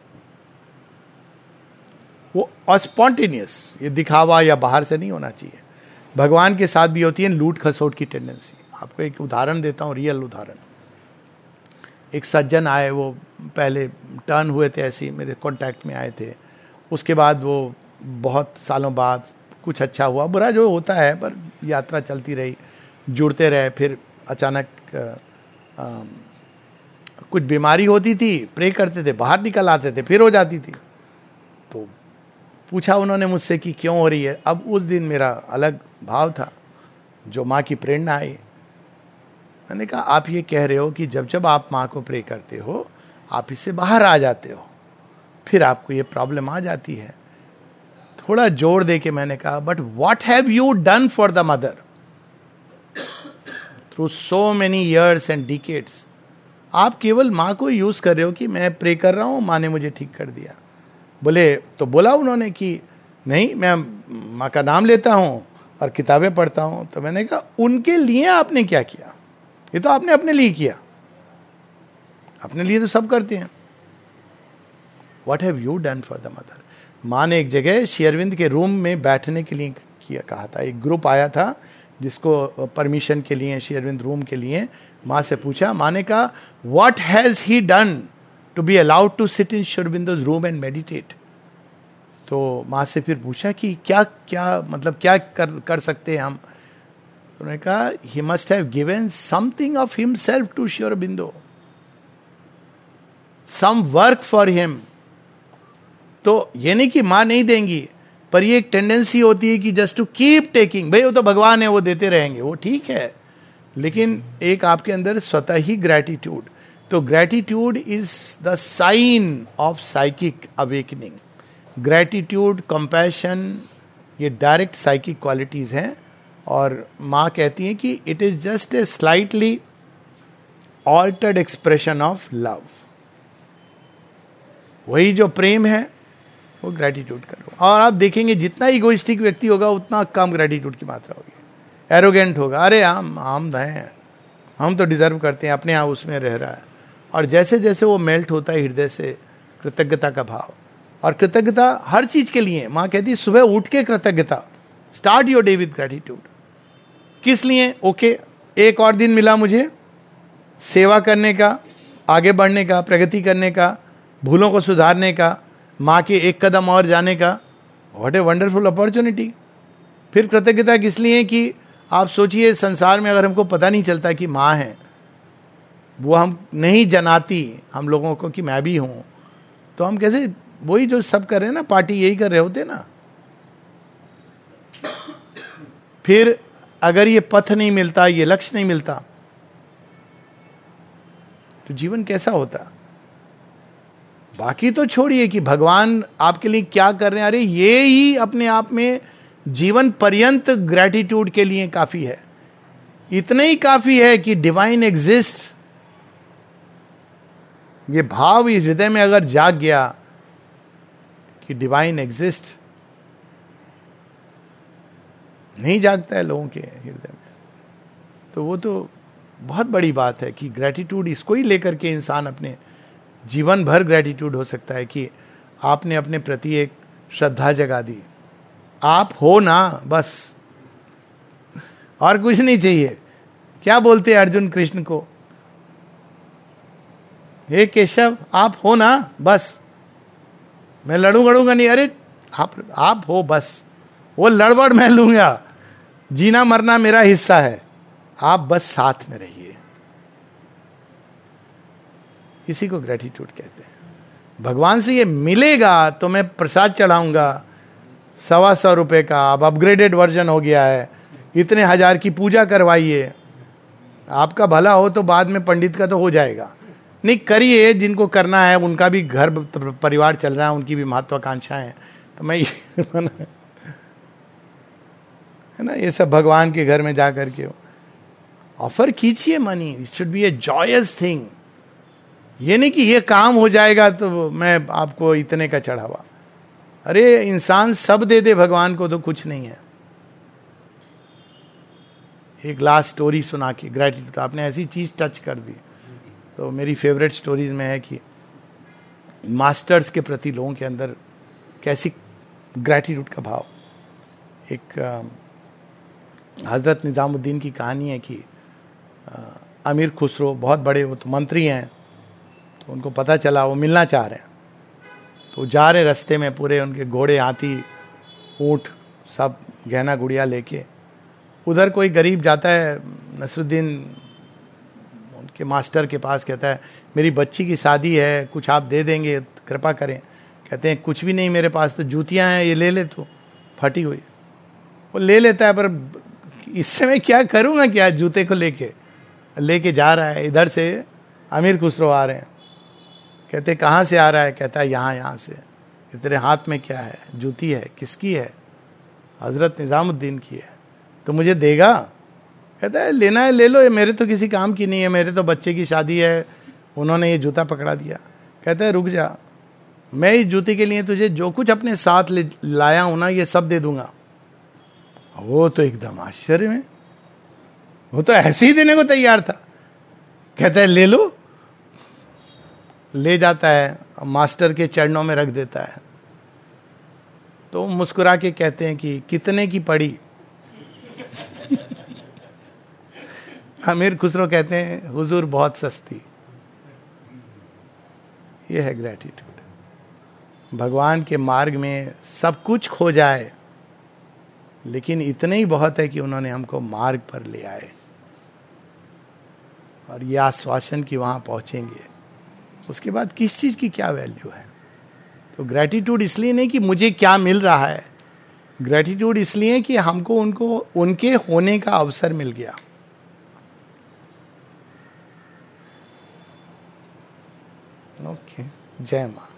वो अस्पॉन्टेनियस, ये दिखावा या बाहर से नहीं होना चाहिए। भगवान के साथ भी होती है लूट खसोट की टेंडेंसी। आपको एक उदाहरण देता हूं, रियल उदाहरण। एक सज्जन आए, वो पहले टर्न हुए थे, ऐसे मेरे कांटेक्ट में आए थे। उसके बाद वो बहुत सालों बाद कुछ अच्छा हुआ, बुरा जो होता है, पर यात्रा चलती रही, जुड़ते रहे। फिर अचानक आ, आ, कुछ बीमारी होती थी, प्रे करते थे, बाहर निकल आते थे, फिर हो जाती थी। तो पूछा उन्होंने मुझसे कि क्यों हो रही है। अब उस दिन मेरा अलग भाव था, जो माँ की प्रेरणा आई। मैंने कहा आप ये कह रहे हो कि जब जब आप माँ को प्रे करते हो आप इससे बाहर आ जाते हो, फिर आपको ये प्रॉब्लम आ जाती है। थोड़ा जोर दे के मैंने कहा but what have you done for the mother through so many years and decades? आप केवल माँ को यूज कर रहे हो कि मैं प्रे कर रहा हूं, माँ ने मुझे ठीक कर दिया। बोले तो बोला उन्होंने कि नहीं, मैं माँ का नाम लेता हूं और किताबें पढ़ता हूं। तो मैंने कहा उनके लिए आपने क्या किया? ये तो आपने अपने लिए किया, अपने लिए तो सब करते हैं। What have you done for the mother? माँ ने एक जगह श्री अरविंद के रूम में बैठने के लिए किया कहा था। एक ग्रुप आया था जिसको परमिशन के लिए श्री अरविंद रूम के लिए माँ से पूछा। माँ ने कहा what has he done to be allowed to sit in Shri Aurobindo's room and meditate? तो माँ से फिर पूछा कि क्या क्या मतलब क्या कर कर सकते हैं हम? उन्होंने कहा he must have given something of himself to Shri Aurobindo, some work for him. तो ये नहीं कि माँ नहीं देंगी, पर ये एक टेंडेंसी होती है कि जस्ट टू कीप टेकिंग। भाई वो तो भगवान है, वो देते रहेंगे, वो ठीक है, लेकिन एक आपके अंदर स्वतः ही ग्रेटिट्यूड। तो gratitude is the sign of psychic awakening. Gratitude, compassion, ये डायरेक्ट साइकिक क्वालिटीज हैं। और माँ कहती है कि it is just a slightly altered expression of love. वही जो प्रेम है वो ग्रेटिट्यूड करो। और आप देखेंगे जितना इगोइस्टिक व्यक्ति होगा उतना कम ग्रेटिट्यूड की मात्रा होगी। एरोगेंट होगा, अरे हम हम हैं, हम तो डिजर्व करते हैं, अपने आप उसमें रह रहा है। और जैसे जैसे वो मेल्ट होता है हृदय से कृतज्ञता का भाव, और कृतज्ञता हर चीज के लिए। माँ कहती सुबह उठ के कृतज्ञता, start your day with gratitude. किस लिए? ओके, एक और दिन मिला मुझे सेवा करने का, आगे बढ़ने का, प्रगति करने का, भूलों को सुधारने का, माँ के एक कदम और जाने का. What a wonderful opportunity. फिर कृतज्ञता किस लिए कि आप सोचिए, संसार में अगर हमको पता नहीं चलता कि माँ है, वो हम नहीं जनाती हम लोगों को कि मैं भी हूं, तो हम कैसे, वही जो सब कर रहे हैं ना, पार्टी यही कर रहे होते ना. फिर अगर ये पथ नहीं मिलता, ये लक्ष्य नहीं मिलता, तो जीवन कैसा होता? बाकी तो छोड़िए कि भगवान आपके लिए क्या कर रहे हैं, अरे ये ही अपने आप में जीवन पर्यंत ग्रेटिट्यूड के लिए काफी है. इतना ही काफी है कि डिवाइन एग्जिस्ट. ये भाव इस हृदय में अगर जाग गया कि डिवाइन एग्जिस्ट, नहीं जागता है लोगों के हृदय में, तो वो तो बहुत बड़ी बात है कि ग्रेटिट्यूड, इसको ही लेकर के इंसान अपने जीवन भर ग्रेटिट्यूड हो सकता है कि आपने अपने प्रति एक श्रद्धा जगा दी. आप हो ना, बस और कुछ नहीं चाहिए. क्या बोलते हैं अर्जुन कृष्ण को? हे केशव, आप हो ना, बस. मैं लड़ू गड़ूंगा नहीं. अरे आप आप हो बस. वो लड़बड़ मैं लूंगा, जीना मरना मेरा हिस्सा है, आप बस साथ में रहिए. इसी को ग्रेटिट्यूड कहते हैं. भगवान से ये मिलेगा तो मैं प्रसाद चढ़ाऊंगा सवा सौ रुपए का, अब अपग्रेडेड वर्जन हो गया है, इतने हजार की पूजा करवाइए. आपका भला हो तो बाद में पंडित का तो हो जाएगा. नहीं, करिए, जिनको करना है उनका भी घर परिवार चल रहा है, उनकी भी महत्वाकांक्षाएं हैं. तो मैं है ना, ये सब भगवान के घर में जा करके ऑफर कीजिए money. It should be a joyous thing. ये नहीं कि ये काम हो जाएगा तो मैं आपको इतने का चढ़ावा. अरे इंसान सब दे दे भगवान को तो कुछ नहीं है. एक लास्ट स्टोरी सुना के ग्रेटिट्यूड, आपने ऐसी चीज टच कर दी. तो मेरी फेवरेट स्टोरीज में है कि मास्टर्स के प्रति लोगों के अंदर कैसी ग्रेटिट्यूड का भाव. एक हजरत निजामुद्दीन की कहानी है कि अमीर खुसरो बहुत बड़े, वो तो मंत्री हैं, तो उनको पता चला वो मिलना चाह रहे हैं. तो जा रहे रास्ते में, पूरे उनके घोड़े, हाथी, ऊंट, सब गहना गुड़िया लेके. उधर कोई गरीब जाता है, नसरुद्दीन उनके मास्टर के पास, कहता है मेरी बच्ची की शादी है, कुछ आप दे देंगे, कृपा करें. कहते हैं कुछ भी नहीं मेरे पास, तो जूतियां हैं, ये ले ले तू, फटी हुई. वो ले लेता है, पर इससे मैं क्या करूंगा, क्या जूते को लेके लेके जा रहा है. इधर से अमीर खुसरो आ रहे हैं. कहते कहाँ से आ रहा है? कहता है यहाँ यहाँ से. तेरे हाथ में क्या है? जूती है. किसकी है? हजरत निजामुद्दीन की है. तो मुझे देगा? कहता है लेना है ले लो, ये मेरे तो किसी काम की नहीं है, मेरे तो बच्चे की शादी है, उन्होंने ये जूता पकड़ा दिया. कहता है रुक जा, मैं इस जूते के लिए तुझे जो कुछ अपने साथ ले लाया हूं ना, ये सब दे दूंगा. वो तो एकदम आश्चर्य में, वो तो ऐसे ही देने को तैयार था. कहता है ले लो. ले जाता है, मास्टर के चरणों में रख देता है. तो मुस्कुरा के कहते हैं कि कितने की पड़ी? अमीर खुसरो कहते हैं हुजूर बहुत सस्ती. ये है ग्रेटिट्यूड. भगवान के मार्ग में सब कुछ खो जाए, लेकिन इतने ही बहुत है कि उन्होंने हमको मार्ग पर ले आए, और ये आश्वासन कि वहां पहुंचेंगे, उसके बाद किस चीज की क्या वैल्यू है. तो ग्रेटिट्यूड इसलिए नहीं कि मुझे क्या मिल रहा है, ग्रेटिट्यूड इसलिए कि हमको उनको उनके होने का अवसर मिल गया. ओके, जय मां.